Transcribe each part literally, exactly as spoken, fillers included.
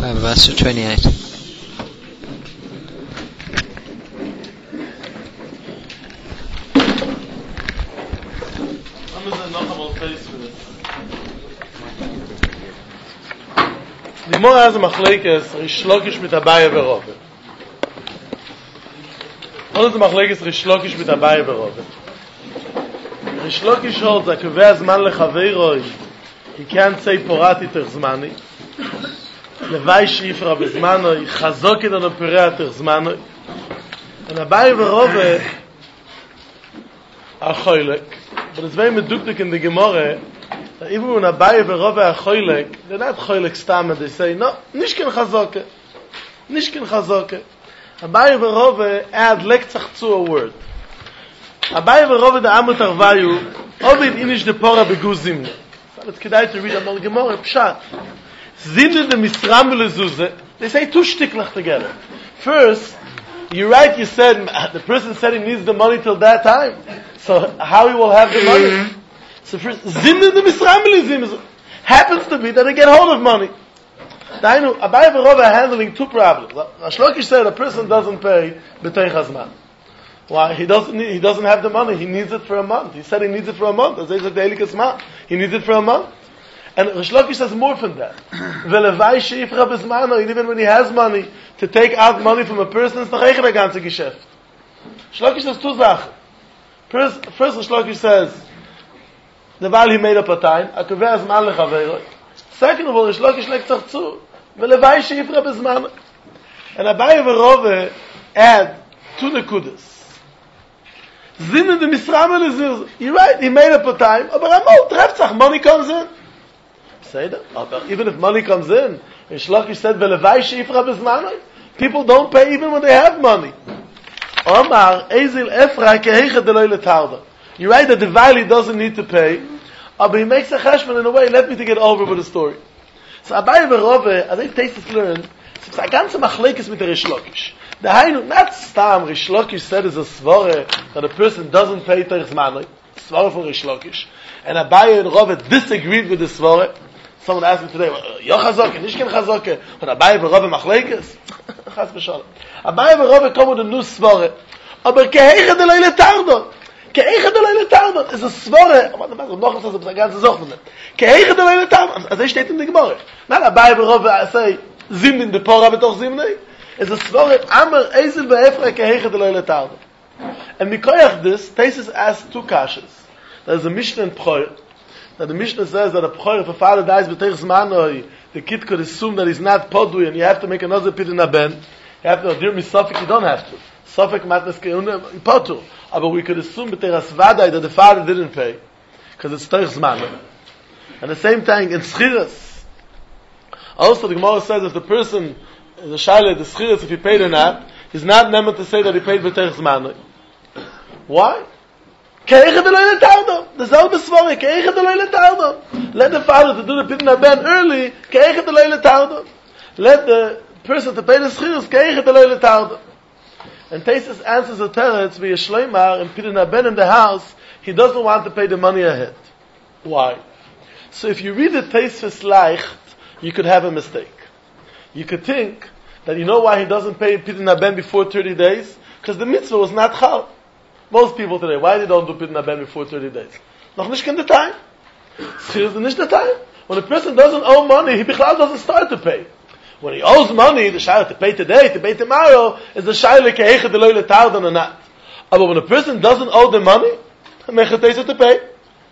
verse twenty-eight. Die Gemara has a machlekes Rish Lakish mit Abaye Berove. What is the machlekes Rish Lakish mit Abaye Berove? Rish Lakish holds that kaveh zman lechaveiroi, he can't say porati ter zmani. Levai shifra bezmanoi, chazokit on operea ter zmanoi. And Abaye Berove are choylek. But it's very meduktik in the Gemara. Even when Abaye Berove are choylek, they're not choylek stam, and they say, no, nishken chazoke. Nishken chazoke. Abaye Berove add lektzach to a word. Abaye Berove the amut arvayu, ovid inish de pora beguzim. So it's kedai to read on the Gemara, pshat. Zinde de misram lezuze, they say two shtiklach together. First, you're right, you said, the person said he needs the money till that time. So how he will have the money? So first, zinde de misram lezim happens to be that they get hold of money. Dainu, Abaye Berove are handling two problems. Rish Lakish said a person doesn't pay b'teich hazman. Why? He doesn't need, he doesn't have the money. He needs it for a month. He said he needs it for a month. As they said, the he needs it for a month. And Rish Lakish says more than that. Velevai sheifra bezmano, even when he has money, to take out money from a person, it's noch eigen a ganze Geschäft. Rish Lakish says two Sachen. First, first Rish Lakish says, the while he made up a time, a kaveh zman lechaveiroi. Second of all, Rish Lakish lektzach zu, velevai sheifra bezmano. And Abaye Berove add two nekudas. Zinde de misramel is, you're right, he made up a time, but amol treftzach, money comes in. Say that. But even if money comes in, Rish Lakish said, velevai sheifra bezmanoi. People don't pay even when they have money. Omar, ezil efra kehechet deloi letarda. You're right that the Vali doesn't need to pay, but he makes a cheshbon in a way, let me to get over with the story. So Abaye Berove, I think Taisus learned, it's a ganze machlekes mit der Rish Lakish. The Hainu, not Stam, Rish Lakish said is a svore that a person doesn't pay teich zmanoi, svore for Rish Lakish, and Abaye Berove disagreed with the svore. Someone asked me today, yo chazoke, nishken chazoke, but Abaye Berove machlekes? Chas v'shalom. Abaye Berove come with a new svore, aber kehechet deloi letardo. Kehechet deloi letardo is a svore, aber the Bible noch says a ganze Zoch von dem. Kehechet deloi letardo, as they state in the Gemara. Not Abaye Berove say, zim in the pora betoch zimnei. It's a svore, amar ezel be'efra kehechet deloi letardo. And mikoyach this, Taisus asks two kashas. There's a Mishnah in Pchoyer. Now the Mishnah says that a Pchoyer, if a father dies b'teich zmanoi, the kid could assume that he's not podui, and you have to make another pit in a ben. You have to, dear me, Suffolk, you don't have to. Suffolk matnas keuna, potu. But we could assume b'teich asvadai that the father didn't pay, because it's teich zmanoi. At the same time, in Schiras, also the Gemara says if the person, the Shaila, the Schiras, if he paid or not, he's not never to say that he paid b'teich zmanoi. Why? Keiche deloi letardo. The selbe svore, keiche deloi letardo. Let the father to do the pidyon ben early, keiche deloi letardo. Let the person to pay the schirus, keiche deloi letardo. And Taisus answers the teretz via shleimar and pidyon ben in the house, he doesn't want to pay the money ahead. Why? So if you read the Taisus leicht, you could have a mistake. You could think that you know why he doesn't pay pidyon ben before thirty days? Because the mitzvah was not chal. Most people today, why they don't do pidyon ben before thirty days? Noch nicht in the time. Schirus is nicht the time. When a person doesn't owe money, he bichlal doesn't start to pay. When he owes money, the shayla to pay today, to pay tomorrow, is the shayla kehechet deloi letardo or not. But when a person doesn't owe the money, mechatesa to pay.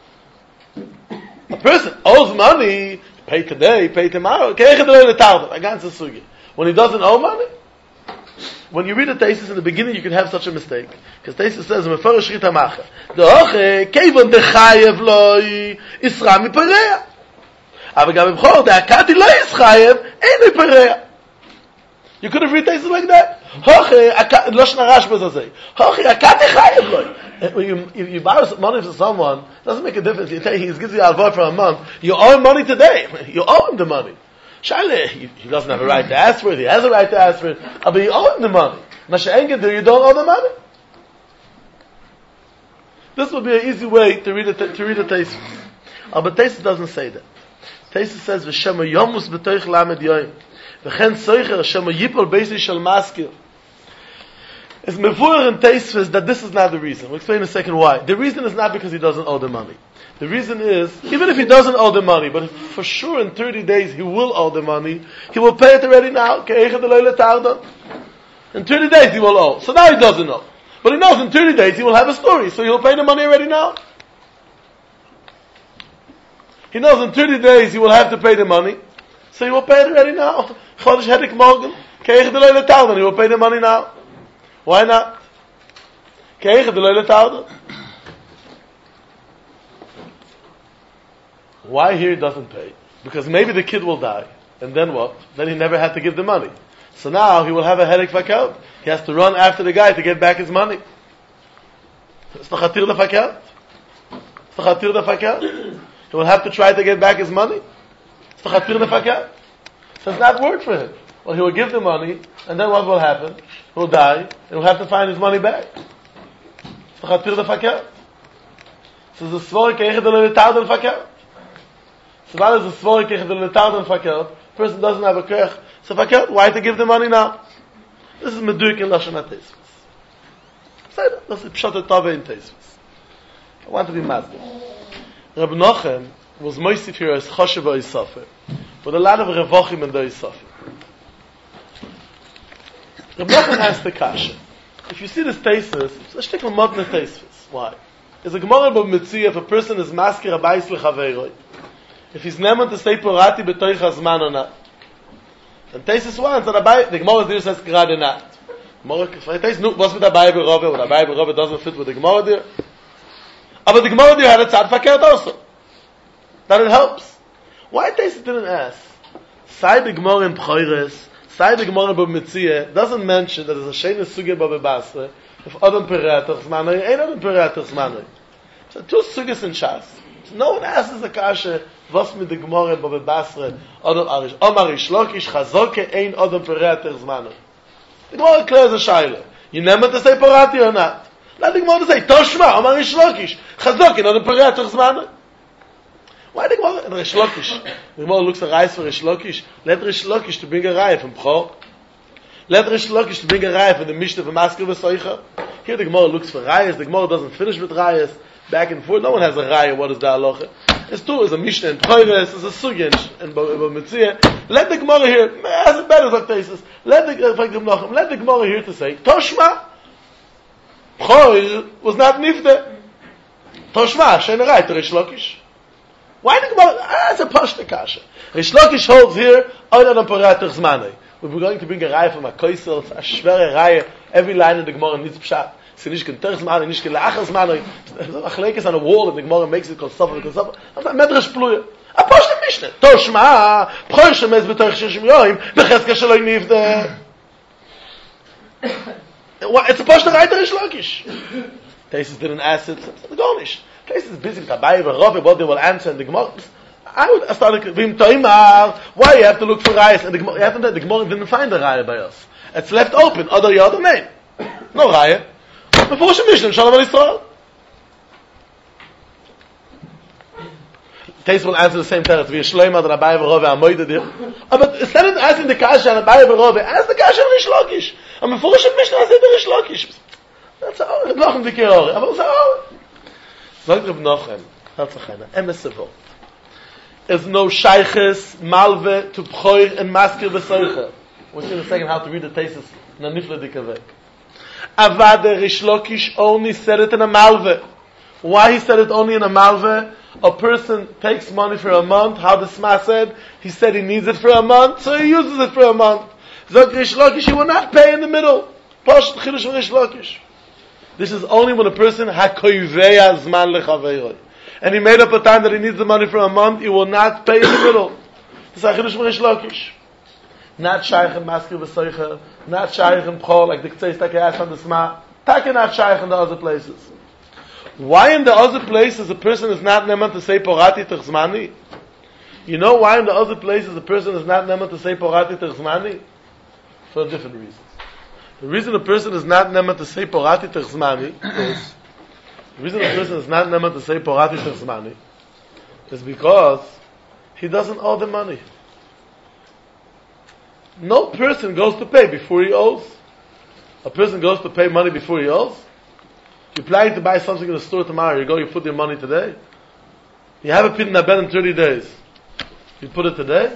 A person owes money, pay today, pay tomorrow, kehechet deloi letardo. Against the sugi. When he doesn't owe money, when you read the Taisus in the beginning, you can have such a mistake. Because Taisus says, "Mefarish shrit hamacha." Doche kevon dechayev loy isra mipareya. Aber gam b'chor deakati loy ischayev ein mipareya. You could have read Taisus like that. Hoche lo shnarash b'zazei. Hoche akati chayev loy. When you if you borrow money from someone, it doesn't make a difference. You tell he gives you alvar for a month. You owe him money today. You owe him the money. Shaila, he, he doesn't have a right to ask for it. He has a right to ask for it. But you owe him the money. Masha'engedir, you don't owe the money. This would be an easy way to read it, to read a Taisus. Uh, but Taisus doesn't say that. Taisus says, "V'shema yomus b'toich lamed yoyim." V'chen soicher shema yipol beisi shel maskil. It's mevuer and Tosfos that this is not the reason. We'll explain in a second why. The reason is not because he doesn't owe the money. The reason is, even if he doesn't owe the money, but for sure in thirty days he will owe the money, he will pay it already now. In thirty days he will owe. So now he doesn't owe. But he knows in thirty days he will have a story, so he'll pay the money already now. He knows in thirty days he will have to pay the money, so he will pay it already now. Chodesh Hedik Morgen, he will pay the money now. Why not? Why here he doesn't pay? Because maybe the kid will die, and then what? Then he never had to give the money. So now he will have a headache fakelt. He has to run after the guy to get back his money. It's the chatir the fakelt. It's the chatir the fakelt. He will have to try to get back his money. It's the chatir the fakelt. So it's not work for him. Well, he will give the money, and then what will happen? He will die, and he will have to find his money back. It's the chatir the fakelt. So the svori keiche de levitar del fakelt. So that is the svori keiche de levitar del fakelt. Person doesn't have a kerch. So fakelt, why to give the money now? This is meduik in Lashon HaTosfos. That's a pshat tove in Tosfos. I want to be mazda. Reb Nochem was moisif here as choshev ha'isafir, with a lot of revochim in the ha'isafir. Reb Nochem asked the kasha. If you see this Tosfos, it's a shtik l'modne Tosfos. Why? Is a gemara b'mitzvah if a person is maskir abayis l'chaveiroi, if he's neman to say porati b'toich hazman or not. And Tosfos wants that Abai, the Gemara there says gerade not. Gemara, Tosfos, no, what's with Abai Berove? What Abai Berove doesn't fit with the Gemara there. But the Gemara there had a tzad fakert also. That it helps. Why Tosfos didn't ask? Sai the Gemara in Pchoires, Sai the Gemara in B'Metziah, doesn't mention that there's a shein sugya b'Basra, if Adam Peretach Zmanoi, ain't Adam Peretach Zmanoi. So two sugyas in Shas. So no one asks the kasha, was mit the Gemara in B'Basra, Adam Arish, Omar Rish Lakish, Chazoke, ain't Adam Peretach Zmanoi. The Gemara clears a shaila. You never to say Parati or not. Let the Gemara say, Toshma, Omar Rish Lakish, Chazoke, ain't Adam Peretach Zmanoi. Why the Gemara in Rish Lakish? The Gemara looks at Reis for Rish Lakish. Let Rish Lakish to bring a raya from Pchor. Let Rish Lakish to bring a raya from the Mishnah of Maskil V'Soicha. Here the Gemara looks for rayas. The Gemara doesn't finish with rayas. Back and forth. No one has a raya. What is the halacha? It's two. It's a Mishnah and Pchoires. It's a Sugya and B'Metziah. Let the Gemara here, as it better like Tosfos. Let the Let the Gemara here to say Toshma. Pchor was not nifte. Toshma. Shein raya to Rish Lakish. Why the Gemara? Ah, it's a pashta kasha. Rish Lakish holds here, Oinan Paratach Zmanei. We're going to bring a raya from a koisel, it's a shvere raya. Every line in the Gemara needs pshat. It's nicht Terch Zmanei, nicht Lachas Zmanei. Achlek is on a wall, and the Gemara makes it called Sofer, called Sofer. That's a medrash pluya. A pashta mishneh. Toshma, Pchor shemes b'toich shishim yoim, b'chezke shaloi nifte. It's a pashta raya to Rish Lakish. Tosfos didn't ask it. The Gornish. Tosfos is busy with Abai Berove, what they will answer in the Gemara. I would start like, Vim Toimar, why you have to look for rayas? And the Gemara, you have to, the Gemara didn't find the raya by us. It's left open, other yard name. No raya. Before she Mishnah, Shalom al Yisrael. Tosfos will answer the same teretz. We Shloima, the Abai Berove, Amoida there. But instead of asking the kasha and Abai Berove, ask the kasha and Rish Lakish. And before she Mishnah, I said the Rish Lakish. That's all. Reb Nochem dikir ori. Aber it's all. Sagt Reb Nochem, that's a chayna. Emes evot. There's no shayches, malve, to pchoir, and maskir v'soicha. We'll see in a second how to read the Tosfos in a nifle dikavek. Avada Rish Lakish only said it in a malve. Why he said it only in a malve? A person takes money for a month. How the Sma said? He said he needs it for a month, so he uses it for a month. Zok Rish Lakish, he will not pay in the middle. Posh chidush Rish Lakish. This is only when a person hakoyveya zman lechaveiroi. And he made up a time that he needs the money for a month, he will not pay in the middle. This is Achidush Rish Lakish. Not shaykh and maskir v'soicha, not shaykh and pchol, like the Ktseis Take asked on the Sma. Take not shaykh in the other places. Why in the other places a person is not neman to say porati terchzmani? You know why in the other places a person is not neman to say porati terchzmani? For different reasons. The reason a person is not neman to say porati terchzmani is the reason a person is not neman to say porati terchzmani is because he doesn't owe the money. No person goes to pay before he owes. A person goes to pay money before he owes. You're planning to buy something in the store tomorrow. You go, you put your money today. You have a pit in a bed in thirty days. You put it today?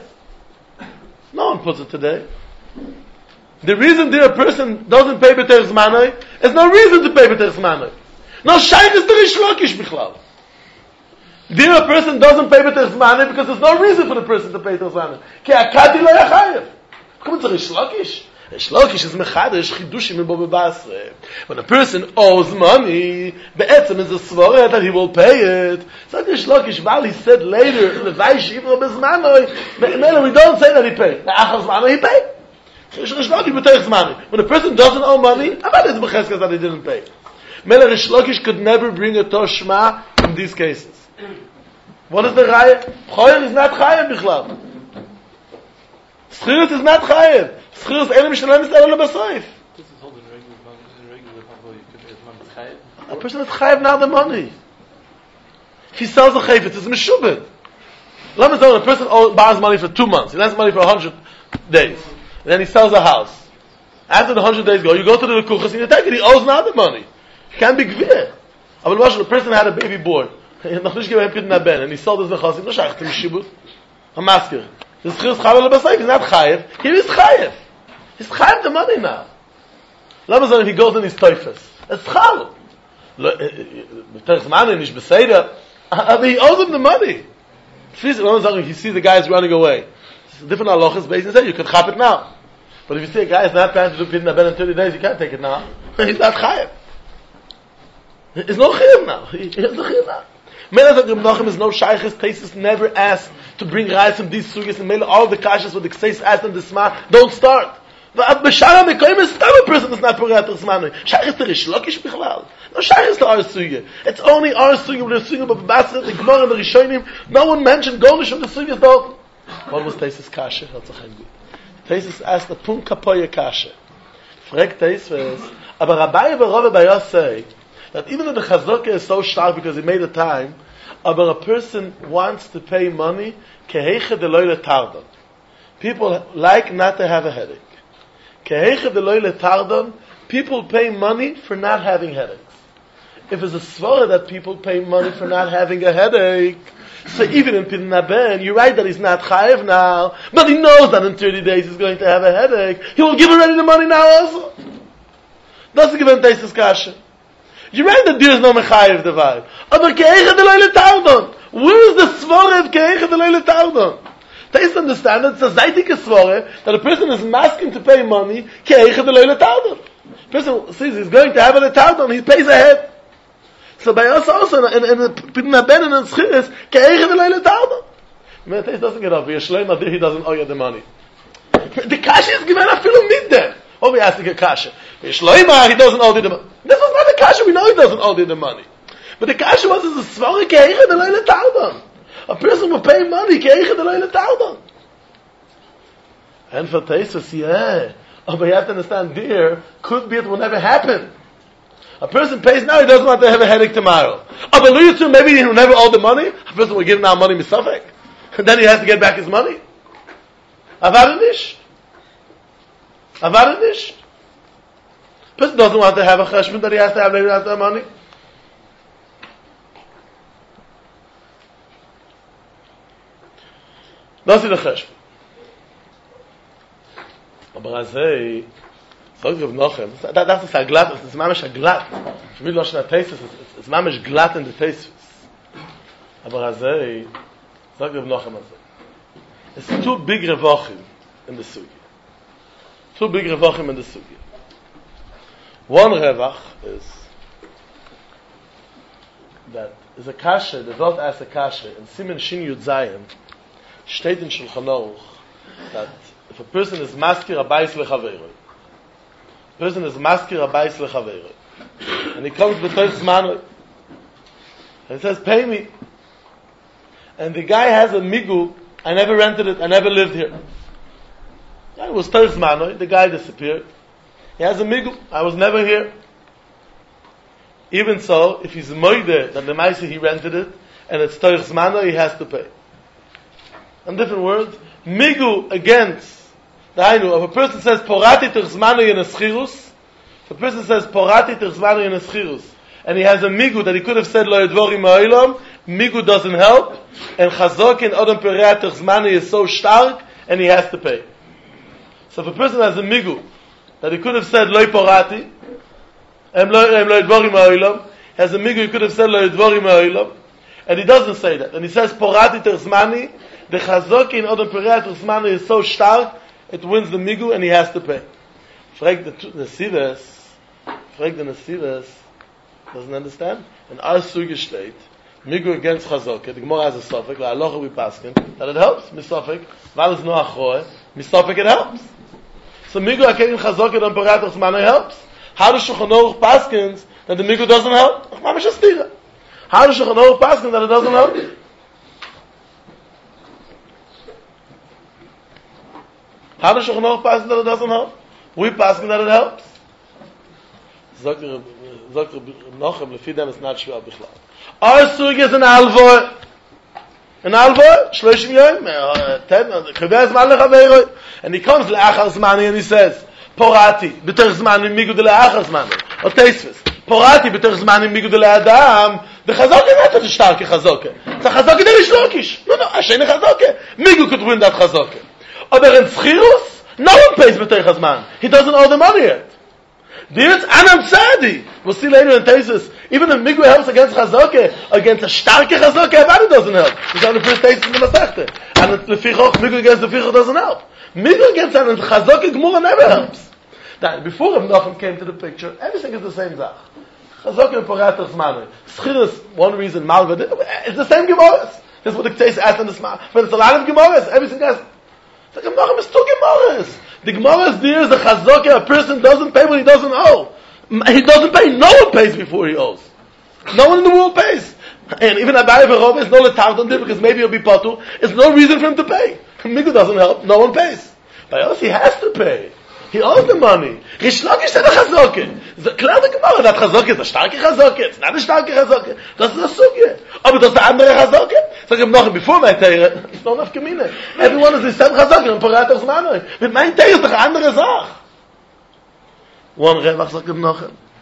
No one puts it today. The reason that a person doesn't pay b'teres manoi is no reason to pay b'teres manoi. No shaykh is the Rish Lakish bichlal. There a person doesn't pay b'teres manoi because there's no reason for the person to pay b'teres manoi. Ki akati lo yachayev. Come to Rish Lakish. Rish Lakish is mechadish chidushim in Baba Basra. When a person owes money, be'etzem is a svara that he will pay it. So Rish Lakish, while he said later in the Vaish Yivra Bezmanoi, we don't say that he paid. Achar Zmanoi he paid. Rish Lakish b'teres manoi. When a person doesn't owe money, about it's b'cheskas that he didn't pay. Mele Rish Lakish could never bring a toshma in these cases. What is the chayef? Choyer is not chayef bichlal. Schirus is not chayef. Schirus elim shalem is elim b'soif. This is holding regular regular people. You could have money chayef. A person is chayef now the money. If he sells a chayef, it's meshubed. Let me tell you, a person borrows money for two months. He lends money for a hundred days. And then he sells a house. After the hundred days go, you go to the kuchas and you take it. He owes now the money. He can't be gvir. I will watch the person had a baby boy. And he sold his nechasim. No shayach to mishibud. A masker. This chiyus chayav lebasayif is not chayav. Here is chayav. He's chayav the money now. Let me say if he goes in his teifes. It's chal. B'teres manoi nish b'seida. But he owes him the money. If you see the guy is running away. It's a different halachas based on say you can chap it now. But if you see a guy is not planning to do pidin aben in thirty days, you can't take it now. He's not chayav. It's no chayav now. He's no chayav now. Mele that Reb Nachum is no shaykhis. Taisus never asked to bring rights from these sugis, and mele all the kashas with the kseis asked them the sma don't start. But b'shara mekoyim is still a person that's not purgat t'smanu. Shaykhis to Rish Lakish bichlal. No shaykhis to our sugya. It's only our sugya with the sugya of Basra, the Gemara, and the Rishonim. No one mentioned Golish from the sugyas though. What was Taisus kasha? Taisus asked the pun kapoya kasha. Frag Taisus, aber Rabbi Berove Bayos say that even though the chazokah is so stark because he made a time, but a person wants to pay money, keheicha deloy letardon. People like not to have a headache. Keheicha deloy letardon, people pay money for not having headaches. If it's a svara that people pay money for not having a headache, so even in Pidin Haben, you're right that he's not chayev now, but he knows that in thirty days he's going to have a headache. He will give already the money now also. Doesn't give him Taisus kasha. You're right that there is no mechayev devar. Aber keicha deloy letardon. Where is the svara of keicha deloy letardon? Taisus understand that it's a zaytik svara that a person is asking to pay money keicha deloy letardon. Person says he's going to have a letardon, he pays ahead. So by us also, in the Pidin Haben and in Schiris, keicha deloy letardon. Man, Taisus doesn't get up. Yeshleim he doesn't owe you the money. The kasha is given a film mid there. Oh, we asked to get kasha. Yeshleim he doesn't owe you the money. This was not the kasha, we know he doesn't owe you the money. But the kasha was is a svara keicha deloy letardon. A person will pay money keicha deloy letardon. And for Taisus, yeah. Oh, but you have to understand, dear, could be it will never happen. A person pays now, he doesn't want to have a headache tomorrow. Oh, but Louis too, maybe he will never owe the money. A person will give now money misafek. And then he has to get back his money. Avarinish. Avarinish. Person doesn't want to have a cheshbon that he has to have later after money. Das ist der cheshbon. Aber azay, sagt Reb Nachum, das ist ein glatt, das ist mamisch ein glatt. Ich will noch schon ein Teisus, es ist mamisch glatt in der Teisus. Aber azay, sagt Reb Nachum azay. It's two big revochim in the sugi. Two big revochim in the sugi. One revach is that is a kasha, the Welt asks a kasha, in Simen Shin Yud Zayin, steht in Shulchan Aruch, that if a person is maskir abayis lechaveiroi, person is maskir abayis lechaveiroi, and he comes b'toich zmanoi, and he says, pay me. And the guy has a migu, I never rented it, I never lived here. It was toich zmanoi, the guy disappeared. He has a migu, I was never here. Even so, if he's moide, that the maisi he rented it, and it's toich zmanoi, he has to pay. In different words, migu against I know, if a person says, Porati Terzmanu Yeneschirus, if a person says, Porati Terzmanu Yeneschirus, and he has a migu that he could have said, Lo Yedvorim Ha'olam, migu doesn't help, and Chazok in Odom Perei Terzmanu is so stark, and he has to pay. So if a person has a migu that he could have said, Lo Porati, and Lo Yedvorim Ha'olam, has a migu he could have said, Lo Yedvorim Ha'olam, and he doesn't say that. And he says, Porati Terzmani, the Chazok in Odom Perei Terzmanu is so stark, it wins the migu and he has to pay. Frag the Nesivas, frag the Nesivas, doesn't understand? In our Suge state, migu against Chazok, the Gemara has a suffix, la aloha we paskin, that it helps, misofik, val is no achroe, misofik it helps. So migu against Chazok and Odom Perei Terzmanu helps. How does Shulchan Aruch paskins that the migu doesn't help? Mamish astira. How does Shulchan Aruch paskins that it doesn't help? How does Shulchan Aruch pass that it doesn't help? We pass that it helps. Sagt er, sagt er, Nochem, lefi dem is not shvah bichlal. Our sugi is an alvoy. An alvoy, shloshim yoyim, ten, chavez man lechaveiroi. And he comes le'achar zmani and he says, Porati, b'ter zmani migu de le'achar zmani. Or teisvis. Porati, b'ter zmani migu de le'adam. The Chazok is not a starke Chazok. It's a Chazok der Ishlokish. No, no, a shene Chazok. Migu could win that Chazok. Aber in Schirus, no one pays B'teich Hazman. He doesn't owe the money yet. There's Anam Tzadi. We'll see later in Tesis. Even if Migu helps against Chazoke, against a starke Chazoke, Avadi doesn't help. It's on the first Tesis in the Masechta. And Lefichoch, Migu against Lefichoch doesn't help. Migu against an Chazoke Gemura never helps. Now, before Rav Nachum came to the picture, everything is the same Zach. Chazoke and Porat Zmanu. Schirus, one reason, Malva, it's the same Gemaras. This is what the Tesis asked in the Sma. But it's a lot of Gemaras. Everything else. The Gemara is two Gemaras. The Gemara is there is the Chazokah, a person doesn't pay what he doesn't owe. He doesn't pay, no one pays before he owes. No one in the world pays. And even Abaye Verov is no letard there because maybe he'll be potu. There's no reason for him to pay. Migu doesn't help, no one pays. By us, he has to pay. He owes the money. Rish Lakish said the Chazokah. It's a clear the Gemara, that Chazokah is a starke Chazokah. It's not a starke Chazokah. That's the Sugya. Aber das der andere Chazokah? Sag ich noch, before my Teire, it's not enough Kamine. Everyone is the same Chazokah, and Porat Zmanu. Mit mein Teire ist doch eine andere Sache. One Revach, sag ich noch.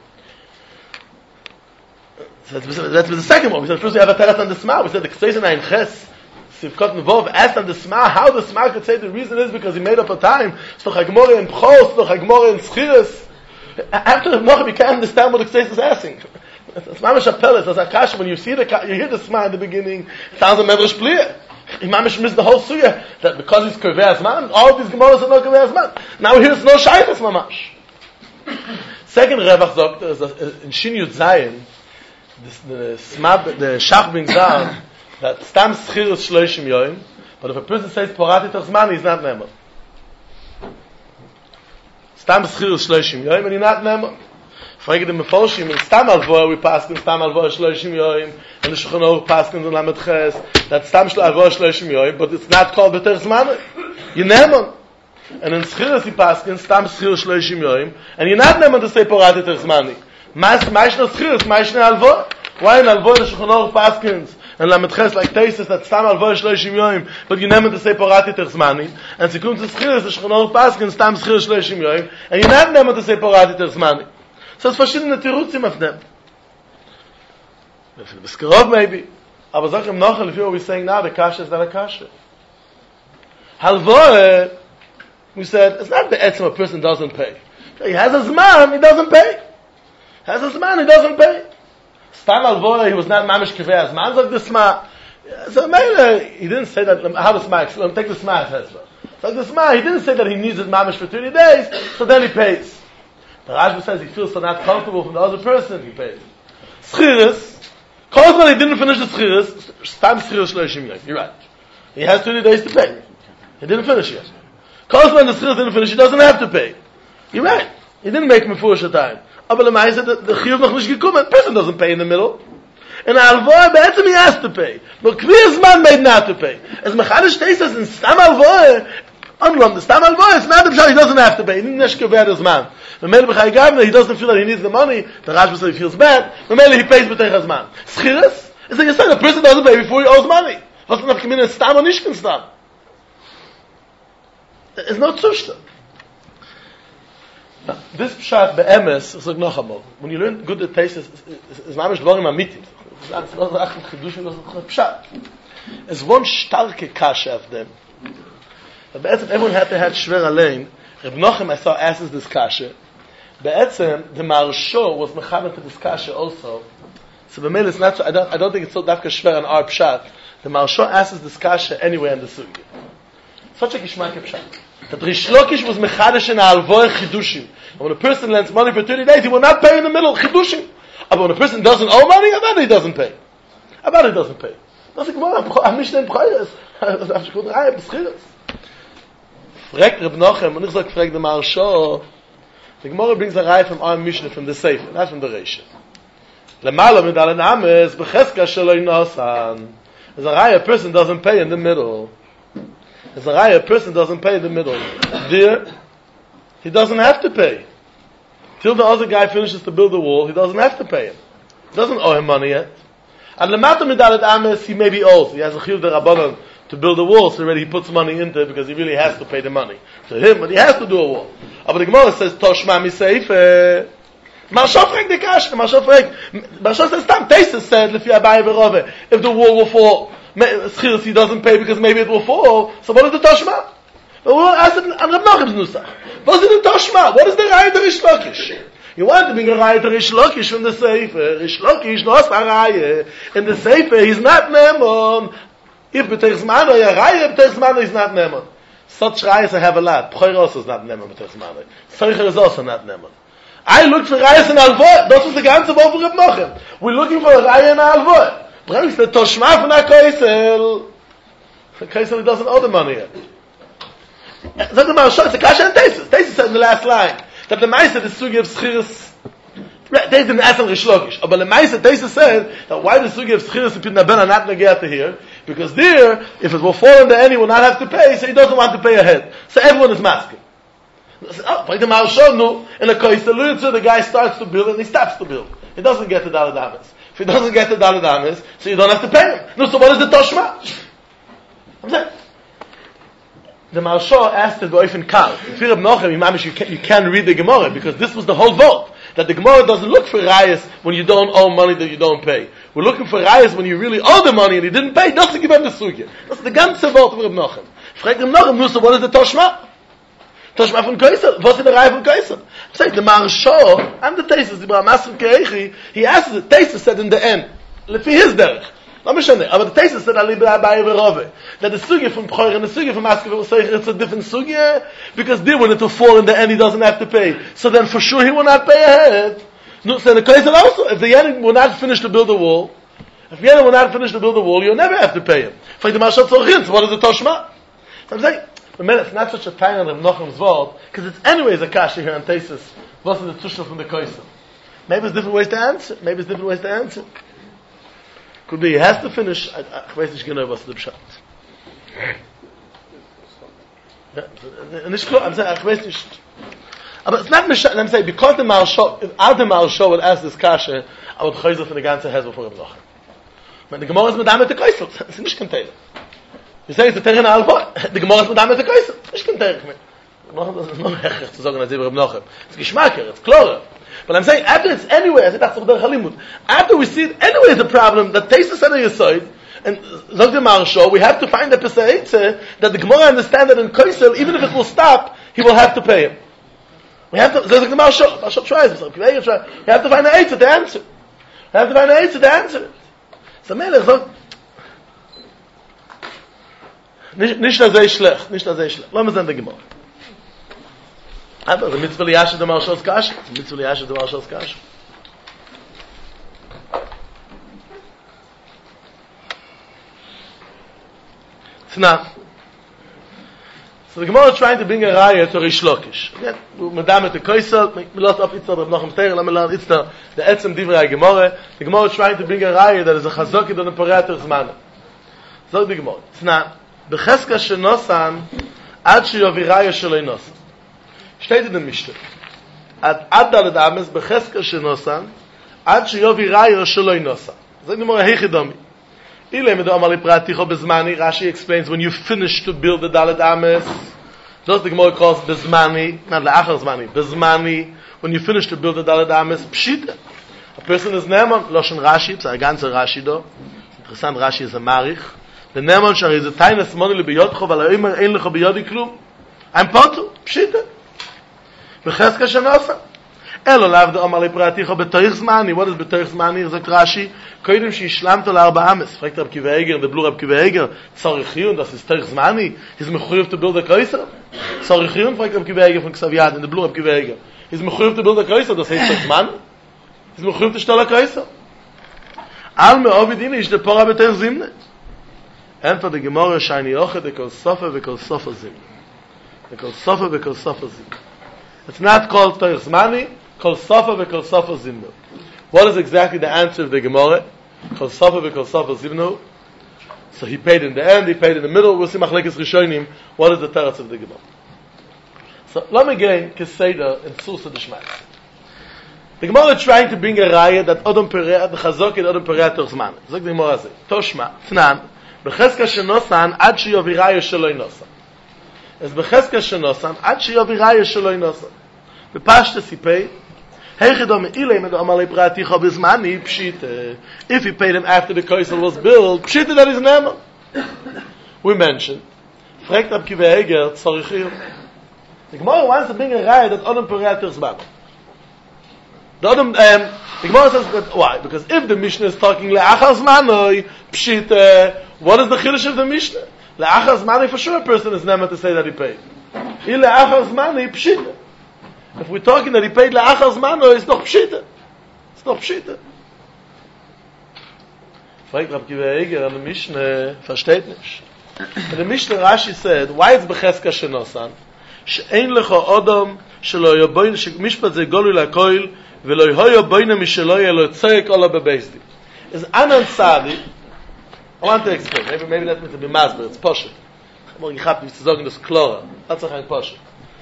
So that's, that's the second one. We said, first we have a Teret on the Sma. We said, the Kseizen Ein Ches, Sivkot Nevov, asked on the Sma, how the Sma could say the reason is because he made up a time. It's doch Hagmore in Pchos, it's doch Hagmore in Schiris. After the Mochim, you can't understand what the Kseizen is asking. It's mamish appelis, as Akash, when you see the, you hear the Sma in the beginning, it sounds a medrash pliya. He mamish missed the whole suya, that because he's Kaveh Azman, all these Gemaras are not Kaveh Azman. Now here's no Shaykhs mamash. Second Revach sagt, in Shin Yud Zayin, the Sma, the Shach bin Zar, that Stam Schirus Shloishim Yoim, but if a person says Porati Terzmani, he's not Nemo. Stam Schirus Shloishim Yoim, and he's not Nemo. Frage dem Mefoshim, in Stam Alvoa, we pass in Stam Alvoa Shloishim Yoim, and the Shulchan Aruch pass in the Lamed Ches, that Stam Alvoa Shloishim Yoim, but it's not called B'ter Zmanu. You Nemo. And in Schiras he pass in Stam Schirus Shloishim Yoim, and you're not Nemo to say Porati Terzmani. Mas, mas no Schiras, mas no Alvoa. Why in Alvoa the Shulchan Aruch pass and Lamed Ches like Tesis that Stam Alvoa Shloishim Yoim, but you Nemo to say Porati Terzmani, and she comes to Schiras, the Shulchan Aruch pass in Stam Schirus Shloishim Yoim, and you're not Nemo to say Porati Terzmani. So it's verschiedene Tiruzim of them. Biskarov maybe. Aber sag im Nachal, if you what we're saying now, the kasha is not a kasha. Halvoe, we said, it's not the etzim a person doesn't pay. He has a zman, he doesn't pay. Has a zman, he doesn't pay. Stam halvoe, he was not mamish kiveh zman, like the sma. So maybe, he didn't say that, how the sma, let me take the sma as well. Like the sma, he didn't say that he needs his mamish for thirty days, so then he pays. The Rashba says he feels so not comfortable from the other person, he pays. Schiris, Kozman he didn't finish the Schiris, Stam Schiris Shloishim Yoim. You're right. He has thirty days to pay. He didn't finish yet. Kozman the Schiris didn't finish, he doesn't have to pay. You're right. He didn't make me foolish a time. Aber the Maise, the Chiyuv noch nicht gekommen, the person doesn't pay in the middle. And Alvoa, be'etzim he has to pay. But Kvir Zman made not to pay. As Mechadish says in Stam Alvoa, unlom, the Stam Alvoa, it's not the Pshah, he doesn't have to pay. He didn't neshkever his man. The Mele B'chai Gavna, he doesn't feel that he needs the money. The Rashba says he feels bad. The Mele, he pays B'teich Hazman. Schiris? It's like you said, the person doesn't pay before he owes money. Was not coming in Stam or Nishkin Stam? It's not Zushta. This pshat be'emes, ich sag noch einmal, when you learn good at taste, it's mamish dvarim amitim. It's not a chidushim, it's a pshat. It's one starke kasha of them. But everyone had to have shver alein. Reb Nochem, I saw, asks this kasha. Be'etzem, the Maharsho was mechaber to this kasha also. So b'meil, it's not so, I don't, I don't think it's so dafka shver on our pshat. The Maharsho asks this kasha anyway in the sugi. Such a kishmak pshat. That Rish Lakish was mechadesh in alvoy chidushim. And when a person lends money for thirty days, he will not pay in the middle, chidushim. But when a person doesn't owe money, I bet he doesn't pay. I bet he doesn't pay. Das ist gemar, am Mishnah in Preis. Das ist gut rein, beschires. Fragt Reb Nochem, und ich sag, fragt der Maharsho, the Gemara brings a Reihe from our Mishnah, from the Sefer, not from the Reisha. Lemala mit allen Ames, becheska shaloi nosan. There's a Reihe, a person doesn't pay in the middle. There's a Reihe, a person doesn't pay in the middle. There, he doesn't have to pay. Till the other guy finishes to build the wall, he doesn't have to pay him. He doesn't owe him money yet. And Lemata Midalet Ames, he may be owed. He has a chiyuv derabanan to build a wall, so already he puts money into it because he really has to pay the money to him, but he has to do a wall. But the Gemara says, Toshma Miseife. Maharsho fragt the kash, Maharsho fragt, Maharsho says, Tam Tesis said, Lefi Abaye Berove, if the wall will fall, Schiris he doesn't pay because maybe it will fall, so what is the Toshma? But we'll ask it on Reb Nochem's Nusach. What is the Toshma? What is the Raya to Rish Lakish? You want to bring a Raya to Rish Lakish from the Sefer. Rish Lakish knows a Raya. In the Sefer, he's not Nemon. If B'tech Zmano, a Raya, B'tech Zmano is not Nemon. Such Rayas I have a lot. B'choir also is not Nemon, B'tech Zmano. Seicher is also not Nemon. I look for Rayas in Alvor. That was the ganze Wort for Reb Nochem. We're looking for a Raya in Alvor. B'choir is the Toshma from a Koisel. Koisel, he doesn't owe the money yet. That's the Maharsho. It's a kasha and Tesis. Tesis said in the last line that the Maisa, the Sugi of Schiris, they didn't ask on Rish Lakish. But the Maisa, Tesis said that why the Sugi of Schiris and Pidna Ben are not Negea to here? Because there, if it will fall into any, he will not have to pay, so he doesn't want to pay ahead. So everyone is masking. Oh, by the Maharsho, no. In a case, the the guy starts to build and he stops to build. He doesn't get the Daled Ames. If he doesn't get the Daled Ames, so you don't have to pay him. No, so what is the Toshma? I'm saying, the Maharsho asked it B'ofen Kal. If you're Reb Nochem, you can you can't read the Gemara because this was the whole vote that the Gemara doesn't look for rayas when you don't owe money that you don't pay. We're looking for rayas when you really owe the money and you didn't pay. Doesn't give him the sugya. That's the ganze vote of Reb Nochem. Fragt Reb Nochem, nu so what is the Toshma? Toshma von Koisel. What's in the raya von Koisel? I'm saying the Maharsho and the Tesis, the Brahmasim Keichi, he asked the Tesis said in the end, lefi his derech. Not Mishane, but the Tesis said Ali B'Abaye V'Rove that the sugya from B'choir and the sugya from Askav will say it's a different sugya because there when it will fall in the end he doesn't have to pay. So then for sure he will not pay ahead. No, so the Koisel also, if the Yenim will not finish to build the wall, if the Yenim will not finish to build the wall, you'll never have to pay him. For the Maharsho Tzorchin, so what is the Toshma? So I'm saying, but man, it's not such a time on Reb Nochem's vault because it's anyways a kasha here on Tesis. What's the Tushel from the Koisel? Maybe it's different ways to answer. Maybe it's different ways to answer. Could be he has to finish. I, I, ich weiß nicht genau, was der Pshat. Nicht klar, I'm saying, ich weiß nicht. Aber it's not Mishnah, I'm saying, because the Maharsho, if all the Maharsho would ask this kasha, I would chayzel from the ganze Hezbo for Reb Nochem. When the Gemara is mit damit the Koisel, it's nicht kein Teil. You say it's a Terin Alva, the Gemara is mit damit the Koisel, it's nicht kein Teil. Reb Nochem is not hechech to sagen, as Reb Nochem. It's geschmacker, it's klarer. But I'm saying, after it's anyway, I said, that's the Chalimut. After we see it anyway is a problem, that Tesis said on your side, and Zog the Maharsho, we have to find a Pesach that the Gemara understand that in Koisel, even if it will stop, he will have to pay him. We have to, Zog the Maharsho, Maharsho tries, we have to find an answer to answer. We have to find an answer to answer it. So Melech, Zog, nicht das sehr schlecht, nicht das sehr schlecht. Lass uns an der Gemara. Aber the mitzvah liyasha the Maharshos kasha. The mitzvah liyasha the Maharshos kasha. So now, so the Gemara is trying to bring a raya to Rish Lakish. Again, Madame the Koisel, we lost up Itzah, Reb Nochem Teir, let me learn Itzah, the Etzem Divrei Gemara. The Gemara is trying to bring a raya that is a chazokid on a parater zman. So the Gemara. So now, Becheska shenosan, ad sheyovi raya sheloi nosan. Steht in der Mishnah. Ad adal dames becheska shenosan, ad sheyovi raya sheloi nosan. So the Gemara heichidami. Ile medo amali praticho bezmani. Rashi explains when you finish to build the Daled Ames, Does the Gemara calls bezmani, not le'achar zmani, bezmani, when you finish to build the Daled Ames, pshita. A person is Neman, Loshen Rashi, it's a ganze Rashi do. Interessant, Rashi is a Marich. The Neman shari is a tiny smoni li biyodcho, vala immer ein lecho biyodi klum. I'm potu, pshita. Becheska shenosa. Elo lav de omar le'praticho betoich zmani. What is betoich zmani? Sagt Rashi, koidim shi shlamto la'arba ames. Fragt Rab Kiva Eger, the blue Rab Kiva Eger, tzorich chiyun, das ist toich zmani. He's mechuyev to build a kaiser. Tzorich chiyun, fragt Rab Kiva Eger von Ksaviyad, in the blue Rab Kiva Eger. He's mechuyev to build a kaiser, das heißt toich zmani. He's mechuyev to stell a kaiser. Al me'ovidin ish de pora betoich zimne. Enter the Gemara shiny oche, de kol sofa ve kol sofa zimne. De kol sofa ve kol sofa zimne. It's not called toich zmani, kol sofa ve kol sofa zimne. What is exactly the answer of the Gemara? Kol sofa ve kol sofa zimne. So he paid in the end, he paid in the middle. We'll see machlekes rishonim. What is the teretz of the Gemara? So let me gain keseda in Susa Dishmas. The Gemara is trying to bring a raya that Odom Perea, the Chazok in Odom Perea Torzman. Zog the Gemara say, Toshma, Tnan, Becheska Shenosan, Ad Sheyovi Raya Sheloi Nosan. As Becheska Shenosan, Ad Sheyovi Raya Sheloi Nosan. Bepashta Sipei, Heichidom Ilei Med Omalei Praticha Bizmani, Pshite. If he paid him after the Kaisel was built, Pshite that is Nema. We mentioned, Fregt Rab Kiva Eger, Tzorichiyum. The Gemara wants to bring a raya that Odom Perea Torzman. The Odom, um, the Gemara says that, why? Because if the Mishnah is talking le'achar zmanoi, pshit, uh, what is the chiddush of the Mishnah? Le'achar zmanoi, for sure a person is never to say that he paid. Il le'achar zmanoi, pshit. If we're talking that he paid le'achar zmanoi, it's not pshit. It's not pshit. Fragt Rab Kiva Eger on the Mishnah, versteht nicht. And the Mishnah Rashi said, why is Becheska Shenosan? She'ein lecho Odom, shelo yoboin, shemishpat ze golu lakoil, velo yohoyo boina mishelo yelo tzoyek ola bebezdin. Is Anan Sadi, I want to explain, maybe, maybe that means to be masber, it's poshut. Ich hab nicht zu sagen, das Klora. That's a kind poshut.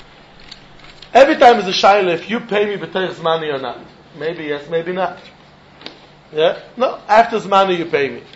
Every time is a shaila, if you pay me b'teich zmani or not. Maybe yes, maybe not. Yeah? No, after zmani you pay me.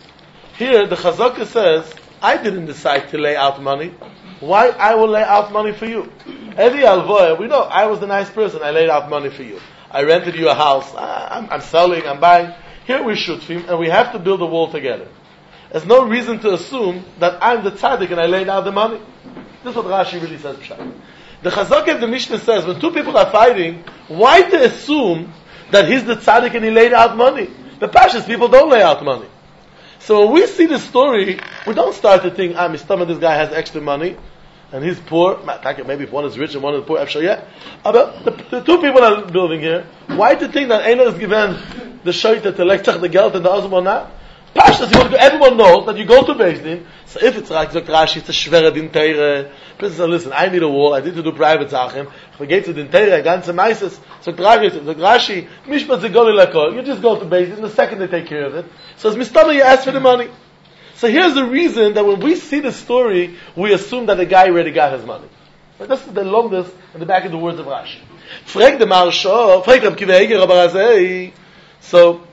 Here, the Chazaka says, I didn't decide to lay out money. Why I will lay out money for you? Every alvoya, we know I was the nice person. I laid out money for you. I rented you a house. I'm, I'm selling. I'm buying. Here we shoot him, and we have to build a wall together. There's no reason to assume that I'm the tzaddik and I laid out the money. This is what Rashi really says. The Chazak of the Mishnah says when two people are fighting, why to assume that he's the tzaddik and he laid out money? The Pashas people don't lay out money. So when we see the story, we don't start to think, ah, Mistama, this guy has extra money. And he's poor. Maybe if one is rich and one is poor, after yeah. But the, the two people are building here. Why do you think that einer is given the shaita to lechtach the geld and the other one not? Pashtas, you want to, everyone knows that you go to Beis Din. So if it's like Rashi, it's a shvere din teire. Person says, listen, I need a wall. I need to do private zachem. If I get to din teire, ganze meises. So Rashi, so Rashi, mishpat zegoli lakol. You just go to Beis Din. The second they take care of it. So as mistama, you ask for the money. So here's the reason that when we see the story, we assume that the guy already got his money. But this is the longest in the back of the words of Rashi. Frag the Marsha, frag Rab Kiva Eger, Rabbi Razei. So,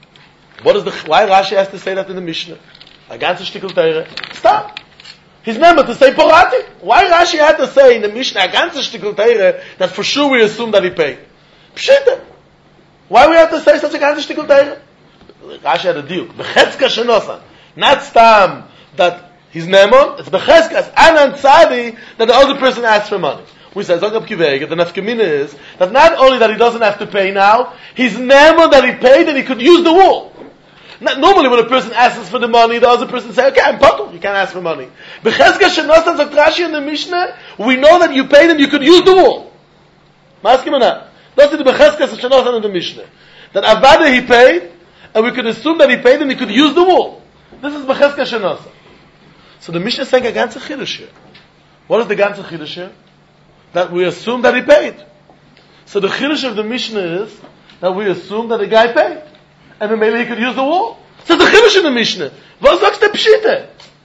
what is the, why Rashi has to say that in the Mishnah? A ganze Shtikel Teire. Stop. He's member to say Porati. Why Rashi had to say in the Mishnah, a ganze Shtikel Teire, that for sure we assume that he paid? Pshita. Why we have to say such a ganze Shtikel Teire? Rashi had a deal. Bechetzka Shenosan. Not stam that he's nemon, it's becheskas anan tzadi that the other person asks for money. We say Zog Rab Kiva Eger, the nafkamina is that not only that he doesn't have to pay now, he's nemon that he paid and he could use the wall. Not, normally when a person asks for the money, the other person says, okay, I'm potul, you can't ask for money. Becheskas shenosan Zog Rashi in the Mishnah, we know that you paid and you could use the wall. Maskim or not? That's the becheskas shenosan in the Mishnah. That avada he paid, and we could assume that he paid and he could use the wall. This is Becheska Shenosa. So the Mishnah is saying a ganze chiddush here. What is the ganze chiddush here? That we assume that he paid. So the chiddush of the Mishnah is that we assume that the guy paid. And then maybe he could use the wall. So the chiddush in the Mishnah. Was sagst du Pshite?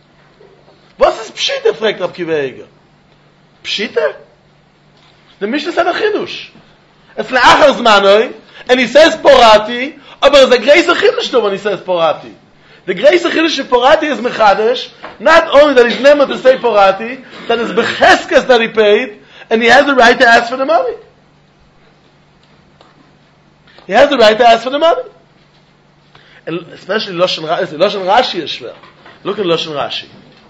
Was ist Pshite, fragt Rab Kiva Eger. Pshite? The Mishnah said a chiddush. It's le'achar zmanoi, and he says porati, but there's a greater chiddush though when he says porati. The grace of Chiddush Porati is Mechadesh, not only that he's never to say Porati, that it's Becheskes that he paid, and he has the right to ask for the money. He has the right to ask for the money. And especially Lashon Rashi, Lashon Rashi is schwer. Look at Lashon Rashi.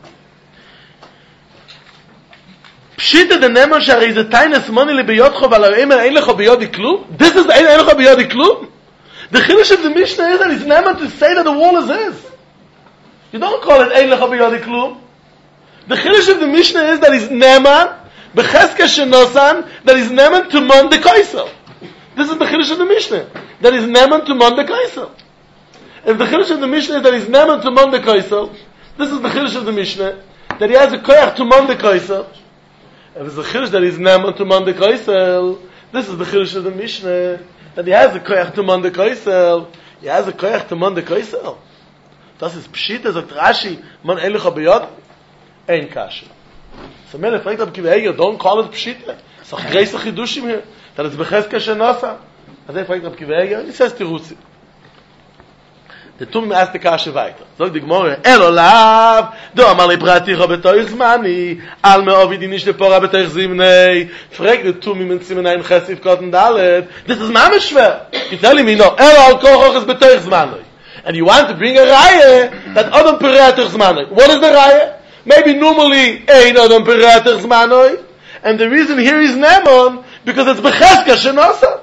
Pshita the Neman Shari is a tainas money lebeyotcho v'alareimer ein lecho beyodi klum? This is ein lecho beyodi klum? The Chiddush of the Mishnah is that it's Neman to say that the wall is his. You don't call it ein lecho beyodi klum. The Chiddush of the Mishnah is that it's Neman b'cheska shenosan, that is Neman to mon de kaisel. This is the Chiddush of the Mishnah. That is Neman to mon de kaisel. If the Chiddush of the Mishnah is that he's Neman to mon de kaisel, this is the Chiddush of the Mishnah, that he has a koyach to mon de kaisel. If it's a Chiddush that he's Neman to mon de kaisel, this is the Chiddush of the Mishnah, that he has a koyach to mon de kaisel. He has a koyach to mon de kaisel. Das ist Pshita, sagt Rashi, man elicha beyod, ein kasha. So man, if I don't call it Pshita. It's a grace of Chiddushim here. That it's Becheska Shenasa. And then if I he says Tirutzi. The Tumim asked the kasha weiter. Sag die Gemara, Elo lav, do amar li praticha betoich zmani, al me'ovid inish lepora betoich zimnei. Frag the Tumim in Simenayim Chesif Kotten Dalet. This is mamish schwer. You're telling me, no, Elo al kochoch is betoich zmani. And you want to bring a raya that Adam Peratich Zmanoi. What is the raya? Maybe normally ein Adam Peratich Zmanoi. And the reason here is Nemon, because it's Becheska Shenasa.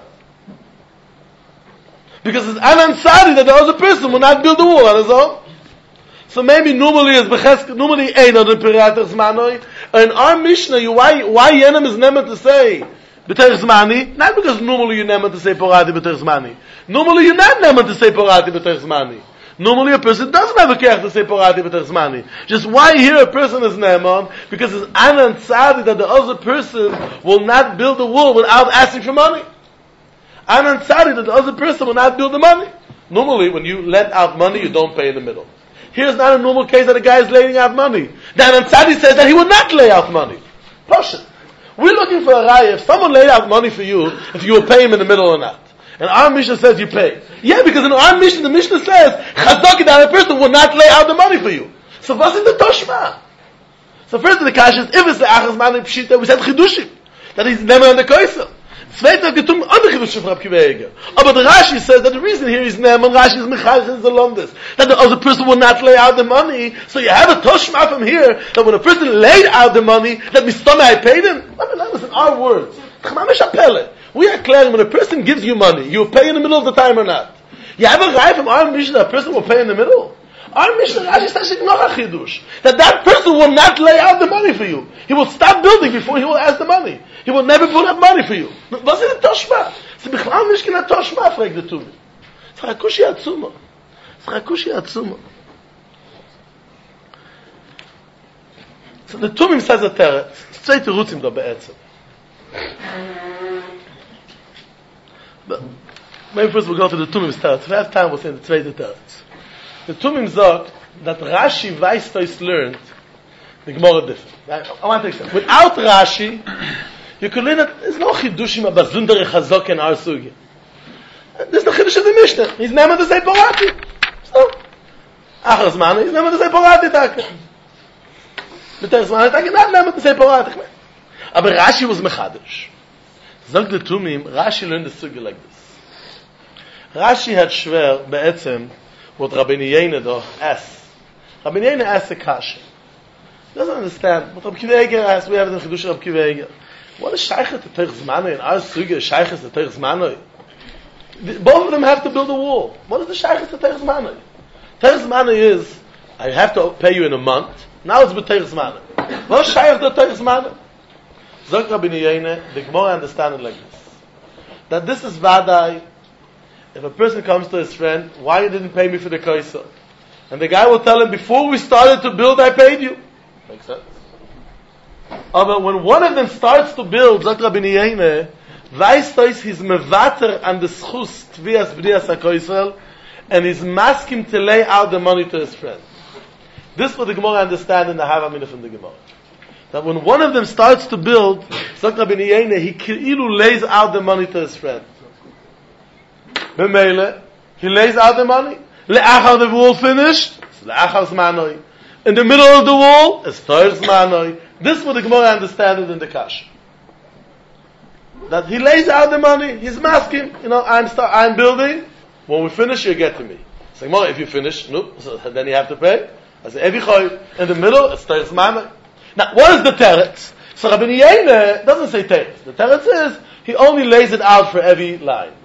Because it's unansari that the other person will not build the wall on his own. So maybe normally it's Becheska, normally ein Adam Peratich Zmanoi. In our Mishnah, you, why, why Yenem is Nemon to say B'terich Zmani? Not because normally you're Nemon to say Porati B'terich Zmani. Normally you're not Nemon to say Porati B'terich Zmani. Normally a person doesn't have a kech to say Porati B'terich Zmani. Just why here a person is Nemon? Because it's anan tzadi that the other person will not build a wall without asking for money. Anan tzadi that the other person will not build the money. Normally when you lend out money, you don't pay in the middle. Here's not a normal case that a guy is laying out money. The anan tzadi says that he will not lay out money. Pasha. We're looking for a raya. If someone laid out money for you, if you will pay him in the middle or not. And our Mishnah says you pay. Yeah, because in our Mishnah, the Mishnah says, Chazaki, that a person will not lay out the money for you. So what's in the Toshma? So first in the Kash is, if it's the Achaz Mani Pshita, we said Chidushim. That he's never on the Koisel. Zweitens getum other Chidushim from Rabbi Kiva. But the Rashi says that the reason here is Neman, Rashi is Michal, is the longest. That the other person will not lay out the money. So you have a Toshma from here, that when a person laid out the money, that Mistama I paid him. Let me listen, our words. We are clear when a person gives you money, you pay in the middle of the time or not. You have a right from our Mishnah, a person will pay in the middle. Our Mishnah Rashi says that that person will not lay out the money for you. He will stop building before he will ask the money. He will never put up money for you. Was ist the Toshma? Sie bichlal nicht kein Toshma, fragt der Tumi. Es ist Rakushi Atzuma. Es ist Rakushi Atzuma. So the Tumim says a teretz. Zwei Terutzim da be'etzem. But maybe first we'll go to the Tumim's teretz. If we have time, we'll say the zweite teretz. The Tumim sagt that Rashi Weistois learned the Gemara different. I, I want to explain. Without Rashi, you could learn that there's no Chidushim about Zundere Chazok in our Sugi. There's no Chidush of the Mishnah. He's never to say Porati. So, Achaz Mani, he's never to say Porati Taka. B'terich Zmani Taka, not never to say Porati. Aber Rashi was Mechadish. Sagt the Tumim, Rashi learned the Sugi like this. Rashi had schwer, be'etzem, what Rabbeinu Yena do asked. Rabbeinu Yena asked a kasha. He doesn't understand. What Rabbi Kiva Eger asked, we have it in Chidush Rabbi Kiva Eger. What is Shaychet to Terech Zmanoi? In our Sugi, Shaychet to Terech Zmanoi. Both of them have to build a wall. What is the Shaychet to Terech Zmanoi? Terech Zmanoi is, I have to pay you in a month. Now it's with Terech Zmanoi. What is Shaychet to Terech Zmanoi? Zog Rabbeinu Yena, the Gemara understand it like this. That this is Vadai. If a person comes to his friend, why you didn't pay me for the kaisa? And the guy will tell him, before we started to build, I paid you. Makes sense? Oh, but when one of them starts to build, Zot Rabbeinu Yena, Weistois he's mevater and the schus tvias b'dias ha-koisel, and he's masking to lay out the money to his friend. This is what the Gemara understand in the Havamina from the Gemara. That when one of them starts to build, Zot Rabbeinu Yena, he ki'ilu lays out the money to his friend. B'meile, he lays out the money. Le'achar the wall finished, Le'achar Zmanoi. In the middle of the wall is Toich Zmanoi. This would the Gemara understand it in the Kasha. That he lays out the money, he's masking, you know, I'm start, I'm building, when we finish, you get to me. So Gemara, if you finish, no, so then you have to pay. I say, Evi Choy, in the middle, it's Toich Zmanoi. Now, what is the teretz? So Rabbi Yehuda doesn't say teretz. The teretz is, he only lays it out for every line.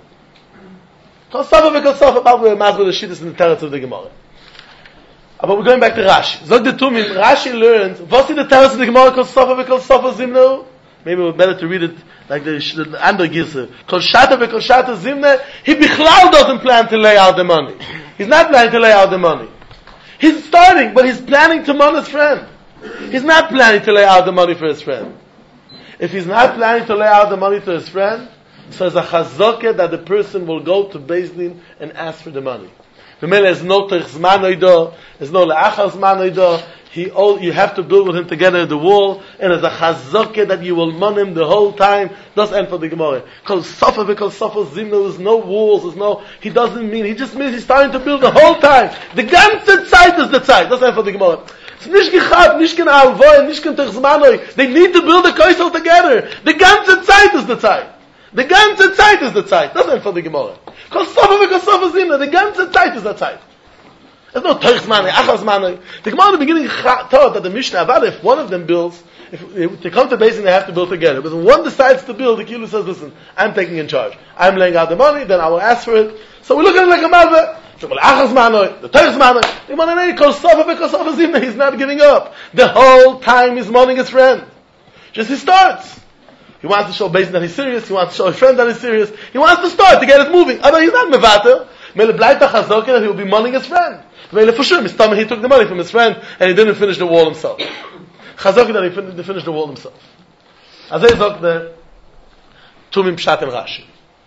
Kosafa v'kosafa, about where Masber the shit is in the teretz of the Gemara. But we're going back to Rashi. Zog the Tumim, Rashi learns, what's in the teretz of the Gemara, Kosafa v'kosafa zimnu? Maybe it's better to read it like the, the Ander Gisse. Kol shata v'kol shata zimne, he bichlal doesn't plan to lay out the money. He's not planning to lay out the money. He's starting, but he's planning to mon his friend. He's not planning to lay out the money for his friend. If he's not planning to lay out the money to his friend, so there's a chazokah that the person will go to Beis Din and ask for the money. There's no Toich Zmanoi, there's no Le'achar Zmanoi. He, all, you have to build with him together the wall, and there's a chazokah that you will mon him the whole time. That's end for the Gemara. Kol Sofa v'Kol Sofa Zimnu, there's no walls, there's no, he doesn't mean, he just means he's starting to build the whole time. The ganze Zeit is the Zeit. That's end for the Gemara. It's nicht gechad, nicht kein Alvoy, nicht kein Toich Zmanoi. They need to build the Koisel together. The ganze Zeit is the Zeit. The ganze Zeit is the Zeit. That's end for the Gemara. Kol Sofa v'Kol Sofa Zimnu, the ganze Zeit is the Zeit. There's no Toich Zmanoi, Achar Zmanoi. The Gemara in the beginning thought that the Mishnah, about if one of them builds, if, if they come to Beis Din, they have to build together. But when one decides to build, the Kilu says, listen, I'm taking in charge. I'm laying out the money, then I will ask for it. So we look at it like a malva. So, well, Achar Zmanoi, the Toich Zmanoi. The Gemara, Kol Sofa v'Kol Sofa Zimnu, he's not giving up. The whole time he's mourning his friend. Just he starts. He wants to show Beis Din that he's serious. He wants to show his friend that he's serious. He wants to start to get it moving. But he's not mevater. Mele bleibt a chazokah that he will be mourning his friend. Mele for sure, Mistama, he took the money from his friend and he didn't finish the wall himself. Chazokah that he fin- finished the wall himself. As I zog the Tumim Pshat and Rashi.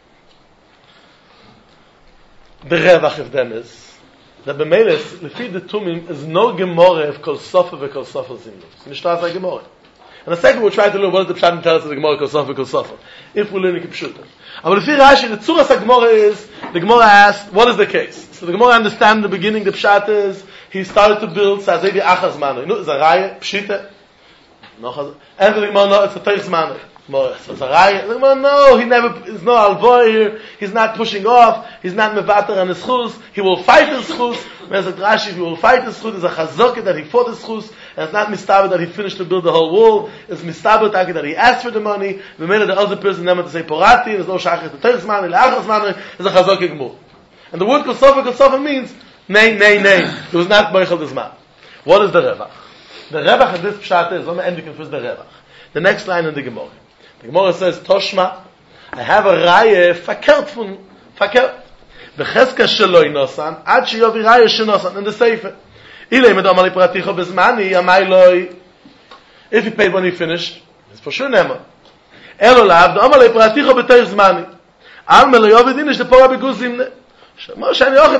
The revach of them is that b'meles, lefi the Tumim, is no Gemara of Kol Sofa v'Kol Sofa Zimnu. It's nishtas like Gemara. And the second we'll try to learn what is the Pshat and tell us of the Gemara Kol Sofa v'Kol Sofa. If we learn it Kipshuta. But lefi Rashi, the Tzuras HaGemara is, the Gemara asked, what is the case? So the Gemara understand in the beginning, the Pshat is, he started to build, so Azevi Achar Zmanoi. No, it's a Raya, Pshita. No, Chaz... And the Gemara, no, it's a Toich Zmanoi. So it's a Raya. The Gemara, no, he never, there's no Alvoy here, he's not pushing off, he's not Mevater on his Chus, he will fight his Chus. Whereas at Rashi, he will fight his Chus, there's a Chazokah that he fought his Chus, and it's not Mistaber that he finished to build the whole wall, it's Mistaber that he asked for the money, the minute the other person never to say Porati, there's no Shachar to Toich Zmanoi, Le'achar Zmanoi, there's a Chazokah Gemur. And the word Kol Sofa, Kol Sofa means, nay, nay, nay. It was not Moichel Dezman. What is the Revach? The Revach of this Pshat is, let me end you confuse the Revach. The next line in the Gemara. The Gemara says, Toshma, I have a Raya, fakert from, fakert. V'cheska sheloi nosan, ad sheyovi Raya shenosan, in the Sefer. Ilay medam ali praticho bezmani, amai loi. If he paid when he finished, it's for sure Nema. Elo lav, dam ali praticho b'teich zmani. Al meloyovi din, ish the pora beguzimne. So the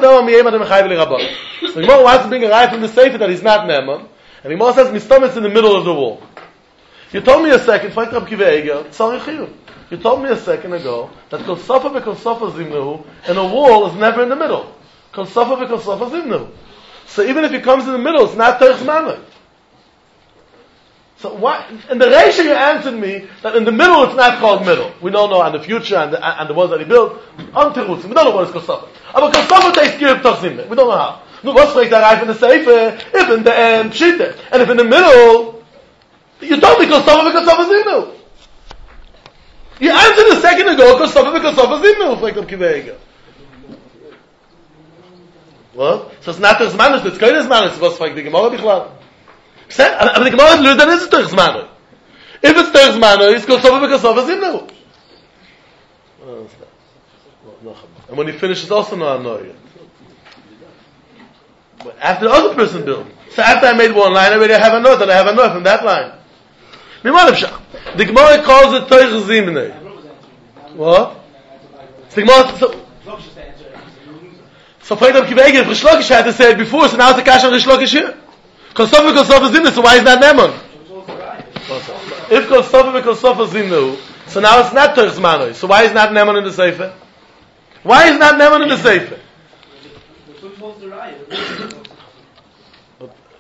Gemara wants to bring a raya from the Sefer that he's not Neman, and the Gemara says, Mistomet's in the middle of the wall. You told me a second, you told me a second ago, that Kol Sofa v'Kol Sofa Zimnu, and a wall is never in the middle. Kol Sofa v'Kol Sofa Zimnu. So even if he comes in the middle, it's not Toich Zmanoi. So why, in the ratio you answered me, that in the middle it's not called middle. We don't know on the future and the, and the ones that he built, on Terutz. We don't know what is Kol Sofa. But Kol Sofa takes care of Toich Zimnu. We don't know how. No, what's like that right in the Sefer, if in the end, Pshita. And if in the middle, you told me Kol Sofa v'Kol Sofa Zimnu. You answered a second ago, Kol Sofa v'Kol Sofa Zimnu, like the Kivega. What? So it's not Toich Zmanoi, it's Kodesh Zmanoi, it's what's like the Gemara Bichlal. But the Gemara learned that it's Toich Zmanoi. If it's Toich Zmanoi, it's Kol Sofa v'Kol Sofa Zimnu. And when he finishes, also no Anoy. After the other person built. So after I made one line, I already have a note, and I have a note from that line. The Gemara calls it Toich Zimnei. What? The Gemara, so, so for example, if Rish Lakish had to say it before, so now it's a Kasha on Rish Lakish here. Kol Sofa v'Kol Sofa Zimnu, so why is that Neman? If Kol Sofa v'Kol Sofa Zimnu, so now it's not Toich Zmanoi, so why is not Neman in the Sefer? Why is not Neman in the Sefer?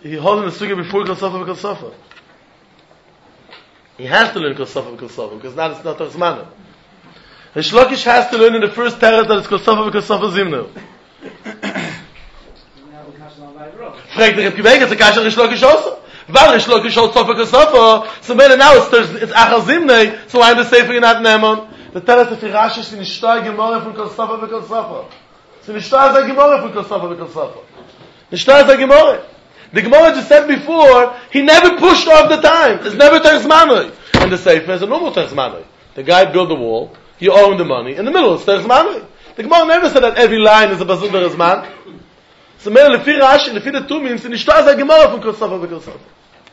he holding the sugi before Kol Sofa Kol Sofa. He has to learn Kol Sofa Kol Sofa, because now it's not Zmanu. Rish Lakish has to learn in the first Teret that it's Kol Sofa Kol Sofa Zimnu. Fragt der Rebbe, it's a kasha Rish Lakish also. Weil Rish Lakish holds Sofa Kol Sofa, so maybe now it's it's Achar Zimnei, so why am I saying you're not Nemon? The Teret of Rashi is in the Shtai Gemara from Kol Sofa Kol Sofa. So the Shtai is a Gemara from Kol Sofa Kol Sofa. The Shtai is a Gemara. The Gemara just said before, he never pushed off the time. It's never Terzmanoi. And the Sefer is a normal Terzmanoi. The guy built the wall, he owned the money, in the middle it's Terzmanoi. The Gemara never said that every line is a Basur Terzman. So mehr lefi Rashi, lefi the Tumim, it's in the Shtai is a Gemara from Kol Sofa Kol Sofa.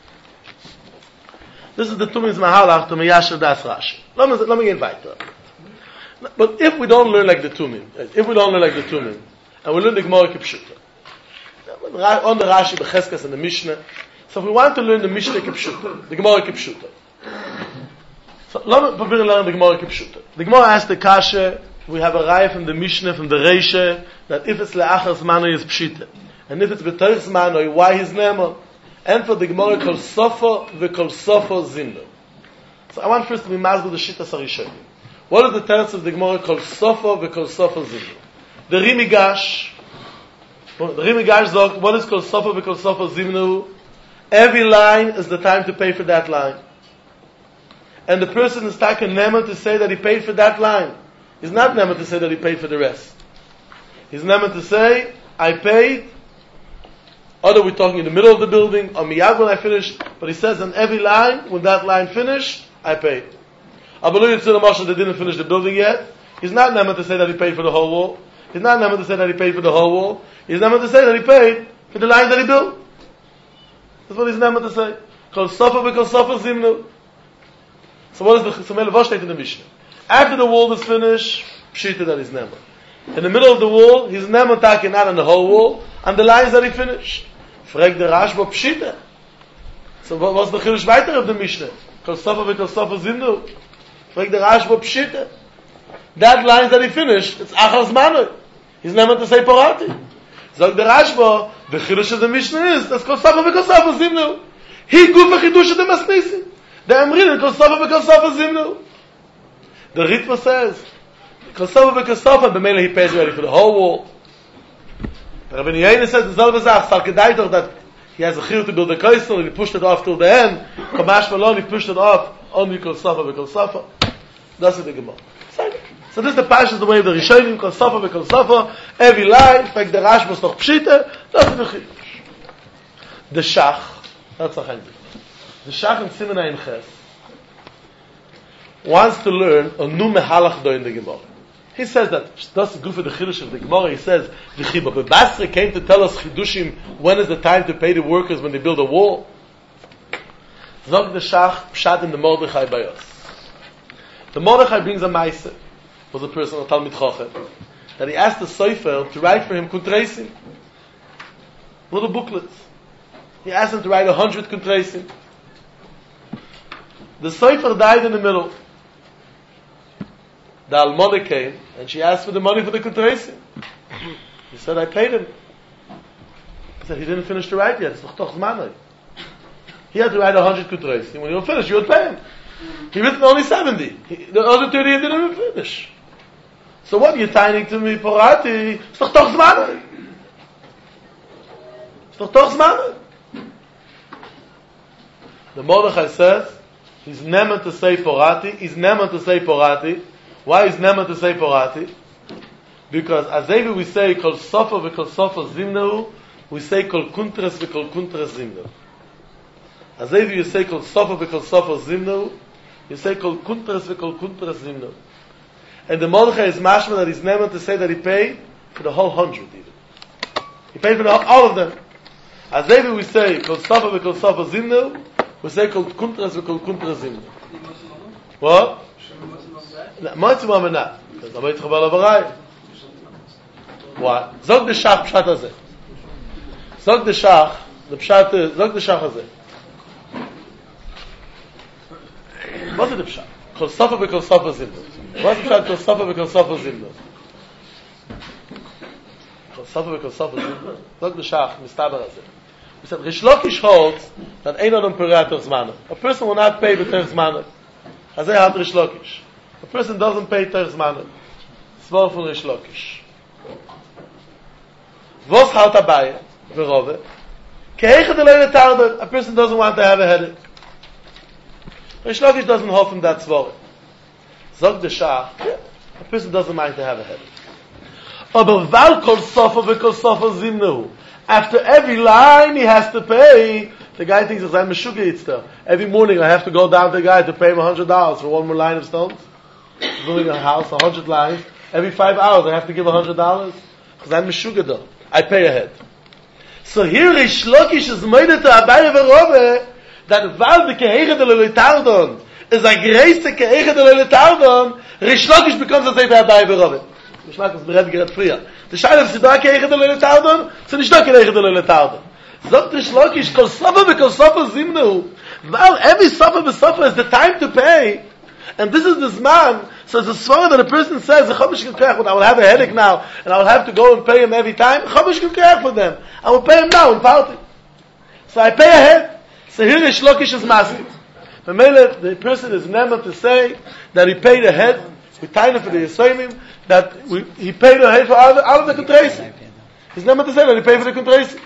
This is the Tumim's Mahalach to Meyasher Das Rashi. Let me, let me get back to it. But if we don't learn like the Tumim, if we don't learn like the Tumim, and we learn the Gemara Kipshuta, on the Rashi, the Cheskas, and the Mishnah, so if we want to learn the Mishnah Kipshuta, the Gemara Kipshuta, so let me learn the Gemara Kipshuta. The Gemara asks the Kasha, we have a raya from the Mishnah, from the Reisha, that if it's Le'achar Zmano is Pshita, and if it's B'toich Zmano, why his Nemo? And for the Gemara Kol Sofa, the Kol Sofa Zimno. So I want first to be mazbul the Shita Sarishonim. What is the teretz of the Gemara Kol Sofa, the Kol Sofa Zimno? The Rimigash, the Rimigash sagt, what is Kol Sofa, the Kol Sofa Zimno? Every line is the time to pay for that line. And the person is taken nema to say that he paid for that line. He's not nema to say that he paid for the rest. He's nema to say, I paid, either we're talking in the middle of the building, or miyad when I finished, but he says on every line, when that line finished, I paid. Abalu Yitzhak Moshe, they didn't finish the building yet. He's not nema to say that he paid for the whole wall. He's not nema to say that he paid for the whole wall. He's nema to say that he paid for the line that he built. That's what he's nema to say. Kol Sofa v'Kol Sofa Zimnu. So what is the Samele Vosh in the Mishnah? After the wall is finished, Pshita that is nema. In the middle of the wall, he's nema taking out on the whole wall, and the lines that he finished. Frag the Rashba Pshita. So what was the Chirush weiter of the Mishnah? Kol Sofa v'Kol Sofa Zimnu. Frag the Rashba Pshita. That line that he finished, it's Achar Zmano. He's nema to say Porati. So the Rashba, the Chirush of the Mishnah is, that's Kol Sofa v'Kol Sofa Zimnu. He guf v'chidush of the Masnisi. The Amrin, Kol Sofa v'Kol Sofa Zimnu. The Ritva says, Kol Sofa v'Kol Sofa, the Mele he pays already for the whole wall. Rabbi Yehuda says the selbe Zach, Sal Kedai doch that he has a chiyuv to build a kaisel, and he pushed it off till the end. Kamash Malon, he pushed it off, only Kol Sofa v'Kol Sofa. That's the Gemara. So this is the Pash, is the way of the Rishonim, Kol Sofa v'Kol Sofa, every line, in fact the Rash was noch Pshita, that's the chiyuv. The Shach, that's a chayim. The Shach in Simonai in Ches wants to learn a new mehalach do in the Gemara. He says that that's good for the chidush of the Gemara. He says the Chiba but Basra came to tell us chidushim when is the time to pay the workers when they build a wall. Zog the Shach pshat in the Mordechai Bayos. The Mordechai brings a ma'aser. Was a person, a Talmid Chochem, that he asked the Sefer to write for him kuntreisim, little booklets. He asked him to write a hundred kuntreisim. The Sefer died in the middle. The Almona came and she asked for the money for the kuntreisim. He said, I paid him. He said, he didn't finish to write yet. It's noch toch zmanoi. He had to write a hundred kuntreisim. When he would finish, you would pay him. He written only seventy. He, the other thirty he didn't even finish. So what are you tying to me, Porati? It's noch toch zmanoi. It's noch toch zmanoi. The Mordechai says, he's never to say Porati. He's never to say Porati. Why is never to say Porati? Because as ever we say Kol Sofa v'Kol Sofa Zimnu, we say Kol Kuntras v'Kol Kuntras Zimnu. As ever you say Kol Sofa v'Kol Sofa Zimnu, you say Kol Kuntras v'Kol Kuntras Zimnu. And the Mordechai is mashma that he's never to say that he paid for the whole hundred even. He paid for the, all of them. As ever we say Kol Sofa v'Kol Sofa Zimnu, we say Kol Kuntras v'Kol Kuntras Zimnu. What? Moitzi Mama not. Because I'm going to Chabal Avarai. What? Zog the Shach Pshat Hazeh. Zog the Shach, the Pshat, Zog the Shach Hazeh. What's the Pshat? Kol Sofa v'Kol Sofa Zimnu. What's the Pshat? Kol Sofa v'Kol Sofa Zimnu. Kol Sofa v'Kol Sofa Zimnu. Zog the Shach, Mistaber Hazeh. We said, Rish Lakish holds that ein adam perat ter zmanen. A person will not pay b'ter zmanen. As I had Rish Lakish. A person doesn't pay ter zmanen. Svar von Rish Lakish. Vos halt Abaye, v'rove. Ke'echad eloi letarden. A person doesn't want to have a headache. Rish Lakish doesn't hold from that svar. Zog the Shach, yeah, a person doesn't mind to have a headache. Aber val kol sofa v'kol sofa zimnehu. After every line he has to pay, the guy thinks it's I'm a sugar eater. Every morning I have to go down to the guy to pay him a hundred dollars for one more line of stones. Building a house, a hundred lines. Every five hours I have to give a hundred dollars. Because I'm a sugar though. I pay ahead. So here Rish Lakish is made to Abaye v'rove that val the keheged le'letardon is a grace to keheged le'letardon. Rish Lakish becomes a day to Abaye v'rove. Rish Lakish bered gerat früher. The shayla of Sidah keheged le'letardon, so nicht da keheged le'letardon. Zot Rish Lakish kol sofa v'kol sofa zimnu. Val every sofa v'sofa is the time to pay. And this is this man. So it's a svara that a person says, I will have a headache now, and I will have to go and pay him every time. For them. I will pay him now in party. So I pay ahead. So here Rish Lakish is masking. The person is never to say that he paid ahead. We tie him for the Yisraelim, that we, he paid ahead for all, all of the contracing. He's never to say that he paid for the contracing.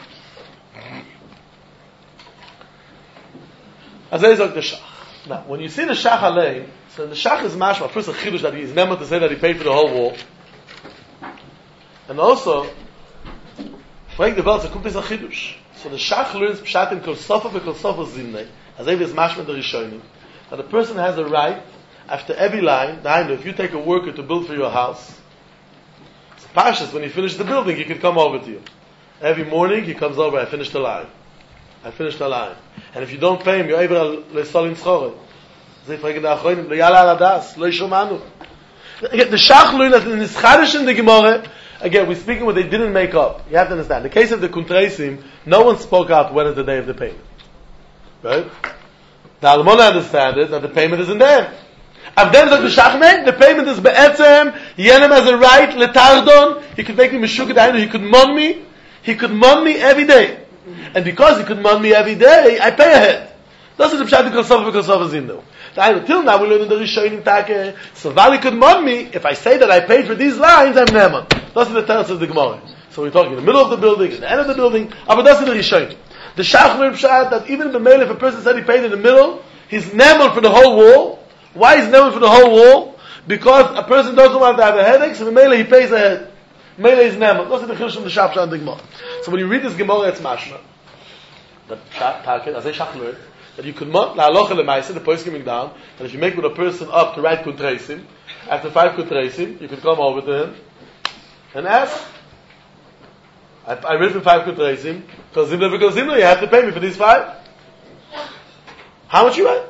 As I say, the Shach. Now, when you see the Shach alay, so the Shach is mashma, first a chidush that he is never to say that he paid for the whole wall. And also, Frank the Belzer, kumt is a chidush. So the Shach learns pshat in kol sofa ve kol sofa zimnei, as if it's mashma the Rishonim, that a person has a right, after every line, if you take a worker to build for your house, it's pashas, when you finish the building, he can come over to you. Every morning, he comes over, I finished the line. I finished the line. And if you don't pay him, you're able to lesol in schore. They fragen the achronim, lo yala aladas, lo yishomanu. Again, the Shach learned that in the Schadish in the Gemara, again, we're speaking what they didn't make up. You have to understand. In the case of the Kuntreisim, no one spoke out when is the day of the payment. Right? The Almona understands that the payment is in there. And then the Shach, the payment is be'etzem, Yenem has a right, letardon, he could make me meshukad, he could mon me, he could mon me every day. And because he could mon me every day, I pay ahead. That's the pshat because of because of zimnu. Till now we learn in the Rishonim take. So Vali could mon me if I say that I paid for these lines, I'm neman. That's the terms of the Gemara. So we're talking in the middle of the building, in the end of the building. But that's in the Rishonim. The Shach learned pshat that even in the mail, if a person said he paid in the middle, he's neman for the whole wall. Why is neman for the whole wall? Because a person doesn't want to have a headache, so the mail he pays ahead. Mail is neman. That's the Chiddush from the Shach and the Gemara. So when you read this Gemara, it's mashma. The Shach, as a Shach learned, that you could not, la halacha lemaisa, the post coming down, and if you make with a person up to write kuntreisim, after five kuntreisim, you could come over to him and ask, I, I written five kuntreisim, because zimna because zimna, you have to pay me for these five. How much you write?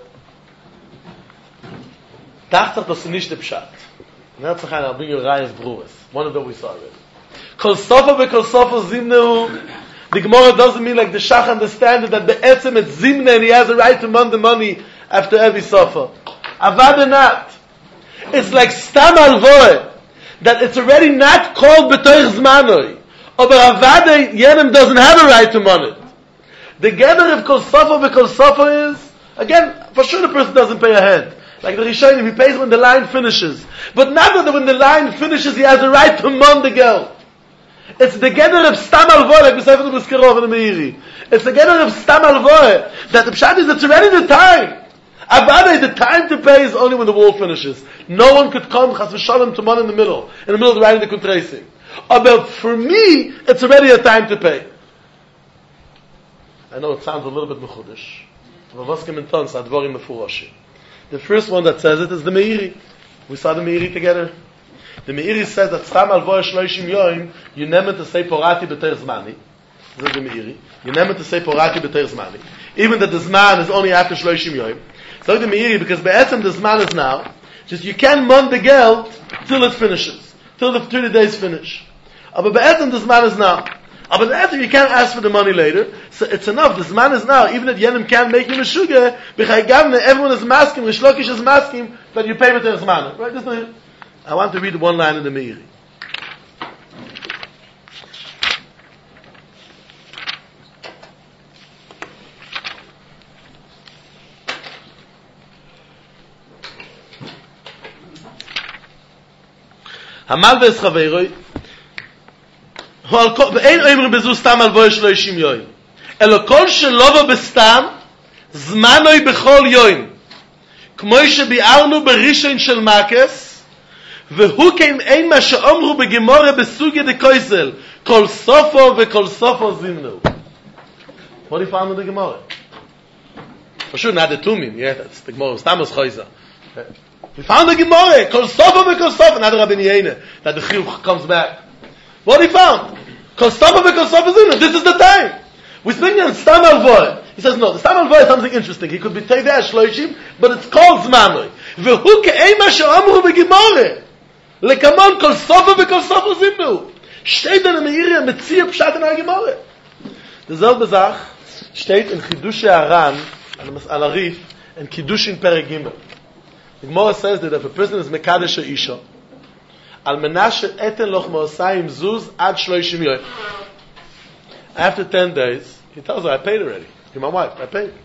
Dachtach das nicht the pshat. And that's the I'll bring you Rayas Bruas. One of them we saw already. Kol sofa ve kol sofa zimnu. The Gemara doesn't mean like the Shach understands that the etzem is zimna and he has a right to mon the money after every sofa. Avada not. It's like stam alvoe, that it's already not called betoich zmanoi. But avada yenem doesn't have a right to mon it. The gather of kol sofa ve kol sofa is, again, for sure the person doesn't pay ahead. Like the Rishonim, he pays when the line finishes. But not that when the line finishes, he has a right to mon the geld. It's the gather of Stam Alvoy, like we say from the Beskirov and the Meiri. It's the gather of Stam Alvoy, that the Pshat is, it's already the time. Avada, the time to pay is only when the wall finishes. No one could come, Chas v'shalom, to mon in the middle, in the middle of the writing the Kuntreising. But for me, it's already a time to pay. I know it sounds a little bit mechudish. But what's coming on, so advorim mefuroshim. The first one that says it is the Meiri. We saw the Meiri together. The Meiri says that Stam Alvoy Shloishim Yoim, you never to say Porati B'ter Zmani. This is the Meiri. You never to say Porati B'ter Zmani. Even that the Zman is only after Shloishim Yoim. So the Meiri, because Be'etzem the Zman is now, just you can't mon the geld till it finishes. Till the thirty days finish. But Be'etzem the Zman is now. But after you can't ask for the money later, so it's enough. The Zman is now. Even if Yenim can't make you a sugar, everyone is masking, Rish Lakish is masking, that you pay with the Zman. Right? This is I want to read one line in the Meiri. Hamalve es chaveiroi, ואין אומרים בזו סתם על בוי שלושים יום. אלא כל שלא בסתם, זמנוי בכל יום. כמו שביארנו בראשון של מקס, והוא כן אין מה שאומרו בגמורה בסוגיה דקויסל, כל סופו וכל סופו זימנו. What do you find in the Gemara? For sure, not the Tumim. Yeah, that's the Gemara. Stamos Choyza. We found the Gemara. Kol Sofa ve Kol Sofa. Not the Rabbi Yehuda. That the Chiyuv comes back. What do you found? Kol Sofa ve Kol Sofa Zinu. This is the time. We're speaking on Stam Alvoy. He says, no, the Stam Alvoy is something interesting. He could be Tevei Shloishim, but it's called Zmanoi. Vehu ke'ei ma she'amru beGemara. Lekamon Kol Sofa ve Kol Sofa Zinu. Steht in der Meiri, Metzir Pshat in der Gemara. Derselbe Sach steht in Chidush Aran, al Arif, in Kiddush in Perek Gimel. The Gemara says that if a person is Mekadesh Isha, al menashe eten loch ma'osayim zuz ad shloishim yoyim. After ten days, he tells her, I paid already. You're my wife, I paid.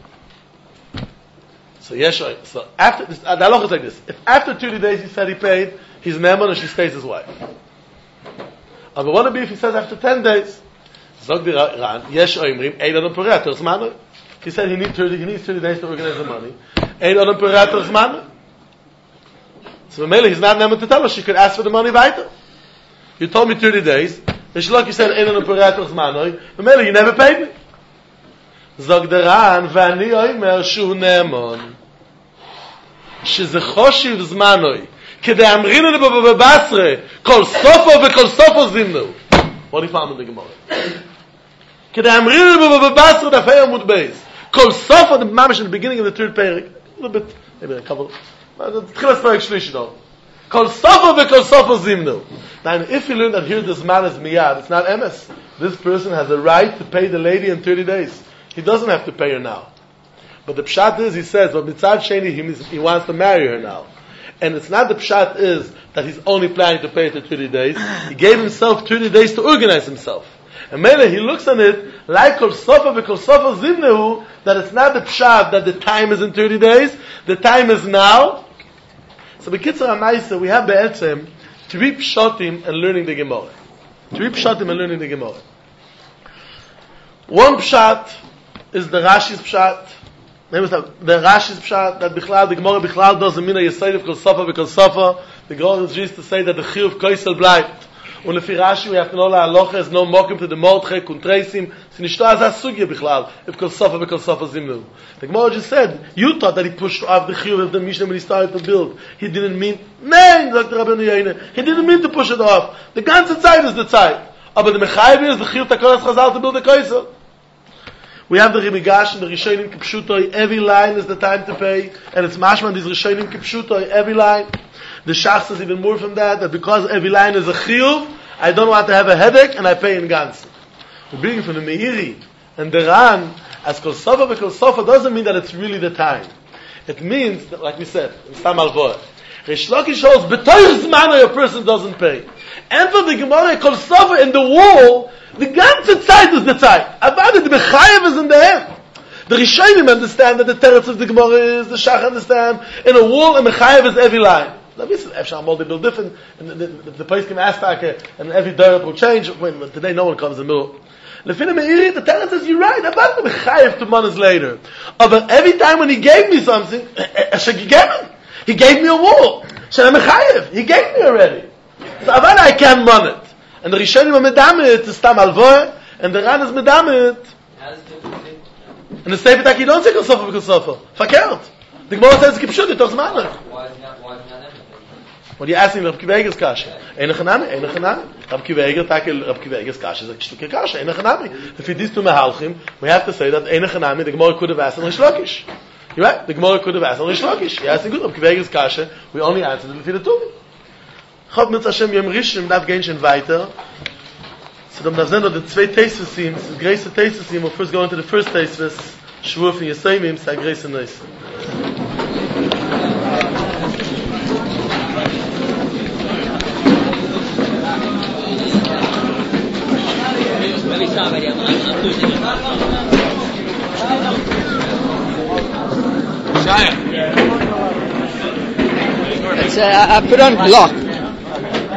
So yes, so after this, the halacha is like this: if after thirty days he said he paid, he's neman and she stays his wife. But what would be if he says after ten days? Zog the Ran, yesh oimrim, ein adam perator zmanu. He said he needs thirty, he needs thirty days to organize the money. Ein adam perator zmanu. So Mele, he's not neman to tell her she could ask for the money weiter. You told me thirty days. The Shlok said ein adam perator zmanu. Mele, you never paid me. Zog the Ran, v'ani oimer shu neman. Sheze choshiv zmanu. Kede amrinu le b'basre, kol sofo v'kol sofo zimnu. What do you find in the Gemara? Kede amrinu le b'basre dafei amud beis. Kol sofo, the mamish in the beginning of the third parak, a little bit, maybe a couple, tchilas parak shlishi though. Kol sofo v'kol sofo zimnu. Now, if you learn that here this man is miyad, it's not emes. This person has a right to pay the lady in thirty days. He doesn't have to pay her now. But the pshat is, he says, well, mitzad sheni, he, he wants to marry her now. And it's not the pshat is that he's only planning to pay it in thirty days. He gave himself thirty days to organize himself. And Mele, he looks on it like Kol Sofa v'Kol Sofa Zimnehu, that it's not the pshat that the time is in thirty days. The time is now. So b'kitzur ha'maisa, we have be'etzem three pshatim and learning the Gemara. Three pshatim and learning the Gemara. One pshat is the Rashi's pshat. The Rashi's pshat that Bichlal, the Gemara Bichlal doesn't mean a Yesod of Kol Sofa v'Kol Sofa. The Gemara is used to say that the Chiyuv Koisel bleibt. Und lefi Rashi we have to know la halacha is no mokim to the Mordchei Kuntreisim. So nishto az ha-sugya Bichlal if Kol Sofa v'Kol Sofa zimnu. The Gemara just said you thought that he pushed off the Chiyuv of the Mishnah when he started to build. He didn't mean nein, sagt Rabbi Yehuda. He didn't mean to push it off. The ganze Zeit is the Zeit. Aber the Mechayiv is the Chiyuv Takoras Chazal to build the Koisel. We have the Rimigash and the Rishonim Kipshutoi. Every line is the time to pay, and it's Mashman these Rishonim Kipshutoi. Every line. The Shach says even more from that, that because every line is a Chiyuv, I don't want to have a headache, and I pay in Gans. We're bringing from the Meiri and the Ran as Kol Sofa v'Kol Sofa doesn't mean that it's really the time. It means that, like we said, in Stam Alvoah, Reish Lakish shows b'toich zman a person doesn't pay, and for the Gemara Kol Sofa in the wall. The ganze Zeit is the Zeit. Avada, the Mechayev is in the end. The Rishonim understand that the Teretz of the Gemara is, the Shach understand, in a wall, a Mechayev is every line. Now, this is Efshar Mol, they build different, and the, the, the place can ask, and every dirt will change. When, today no one comes in the middle. Lefina Meiri, the Teretz says, you're right, Avada, the Mechayev two months later. But every time when he gave me something, he gave me. He gave me a wall. Shem Mechayev, he gave me already. So Avada, I can't run it. And the Rishonim are medamit to Stam Alvoah, and the Ran is medamit. And the Sefer Tak, you don't say Kol Sofa v'Kol Sofa. Fakert. The Gemara says Kipshut, it talks Manach. Why is not why is not evident? What are you asking Rav Kiva Eiger's kasha? Ein Chanami, Ein Chanami. Rav Kiva Eiger, Tak Rav Kiva Eiger's kasha is a Shtuke kasha, Ein Chanami. If he these two mehalchim, we have to say that Ein Chanami, the Gemara could have asked on Reish Lakish. You're right, the Gemara could have asked on Reish Lakish. You're asking good, Rav Kiva Eiger's kasha, we only answered it with the two. Chod mit Hashem Yom Rishon, darf gehen schon weiter. So dann darf sehen noch die zwei Teisvesim, das größte Teisvesim, we'll first go into the first Teisves, Shvuah von Yesayimim, it's a größte Neus. It's, uh, I put on block.